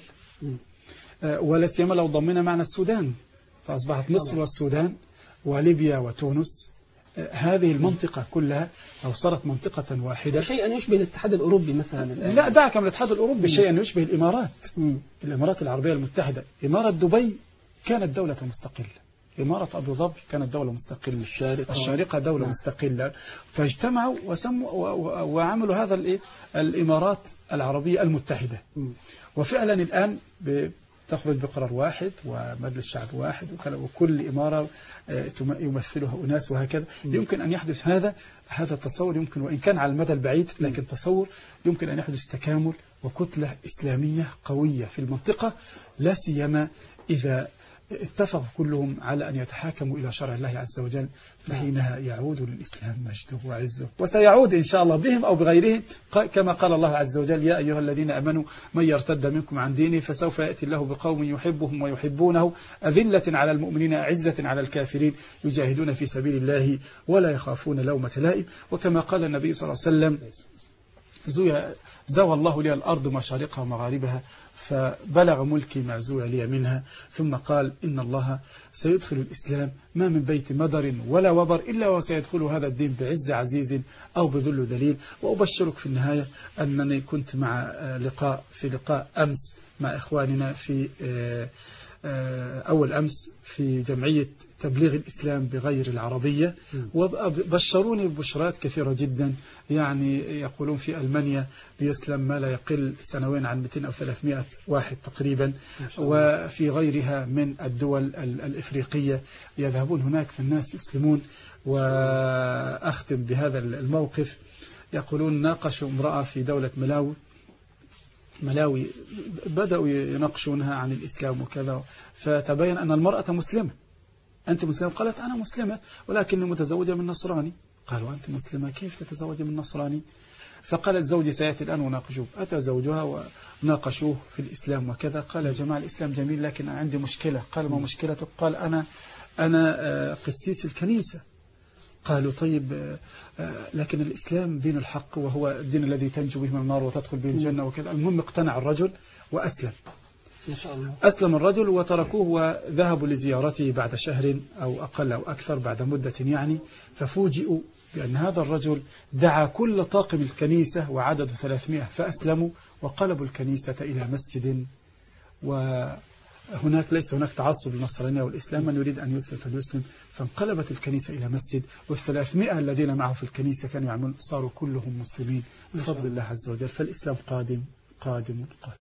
ولا سيما لو ضمنا معنا السودان فأصبحت مصر والسودان وليبيا وتونس، هذه المنطقة كلها لو صارت منطقة واحدة شيئا يشبه الاتحاد الأوروبي مثلا الآن. لا دعك من الاتحاد الأوروبي، شيئا يشبه الإمارات، الإمارات العربية المتحدة. إمارة دبي كانت دولة مستقلة، إمارة أبو ظبي كانت دولة مستقلة، الشارقة دولة مستقلة، فاجتمعوا وسموا وعملوا هذا الإمارات العربية المتحدة. وفعلا الآن تخرج بقرار واحد ومجلس شعب واحد وكل إمارة يمثلها أناس وهكذا. يمكن أن يحدث هذا التصور، يمكن وإن كان على المدى البعيد، لكن تصور يمكن أن يحدث تكامل وكتلة إسلامية قوية في المنطقة، لا سيما إذا اتفقوا كلهم على أن يتحاكموا إلى شرع الله عز وجل، فحينها يعود للإسلام مجده وعزه، وسيعود إن شاء الله بهم أو بغيرهم، كما قال الله عز وجل: يا أيها الذين آمنوا من يرتد منكم عن دينه فسوف يأتي الله بقوم يحبهم ويحبونه أذلة على المؤمنين أعزة على الكافرين يجاهدون في سبيل الله ولا يخافون لومة لائم. وكما قال النبي صلى الله عليه وسلم: زوى الله لي الأرض مشارقها ومغاربها فبلغ ملكي ما زوى لي منها. ثم قال: إن الله سيدخل الإسلام ما من بيت مدر ولا وبر إلا وسيدخل هذا الدين بعز عزيز أو بذل ذليل. وأبشرك في النهاية أنني كنت في لقاء أمس مع إخواننا في أول أمس في جمعية تبليغ الإسلام بغير العربية، وبشروني ببشرات كثيرة جدا. يعني يقولون في ألمانيا بيسلم ما لا يقل سنويا عن 200 أو 300 واحد تقريبا، وفي غيرها من الدول الإفريقية يذهبون هناك فالناس يسلمون. وأختم بهذا الموقف، يقولون ناقشوا امرأة في دولة ملاوي بدأوا يناقشونها عن الإسلام وكذا، فتبين أن المرأة مسلمة. أنت مسلمة؟ قالت: أنا مسلمة ولكني متزوجة من نصراني. قالوا: أنت مسلمة كيف تتزوج من نصراني؟ فقالت: زوجي سيأتي الآن وناقشوه. أتى زوجها وناقشوه في الإسلام وكذا. قال: يا جماعة الإسلام جميل لكن أنا عندي مشكلة. قال: ما مشكلتك؟ قال: أنا قسيس الكنيسة. قالوا: طيب لكن الإسلام دين الحق وهو الدين الذي تنجو به من النار وتدخل به الجنة وكذا. المهم اقتنع الرجل وأسلم. ما شاء الله. أسلم الرجل وتركوه وذهبوا لزيارته بعد شهر أو أقل أو أكثر، بعد مدة يعني، ففوجئوا بأن هذا الرجل دعا كل طاقم الكنيسة وعدد 300 فأسلموا وقلبوا الكنيسة إلى مسجد ليس هناك تعصب للنصرانية والإسلام، من يريد أن يسلم فليسلم. فانقلبت الكنيسة إلى مسجد، وال300 الذين معه في الكنيسة كانوا يعملون صاروا كلهم مسلمين بفضل الله عز وجل. فالإسلام قادم قادم قادم.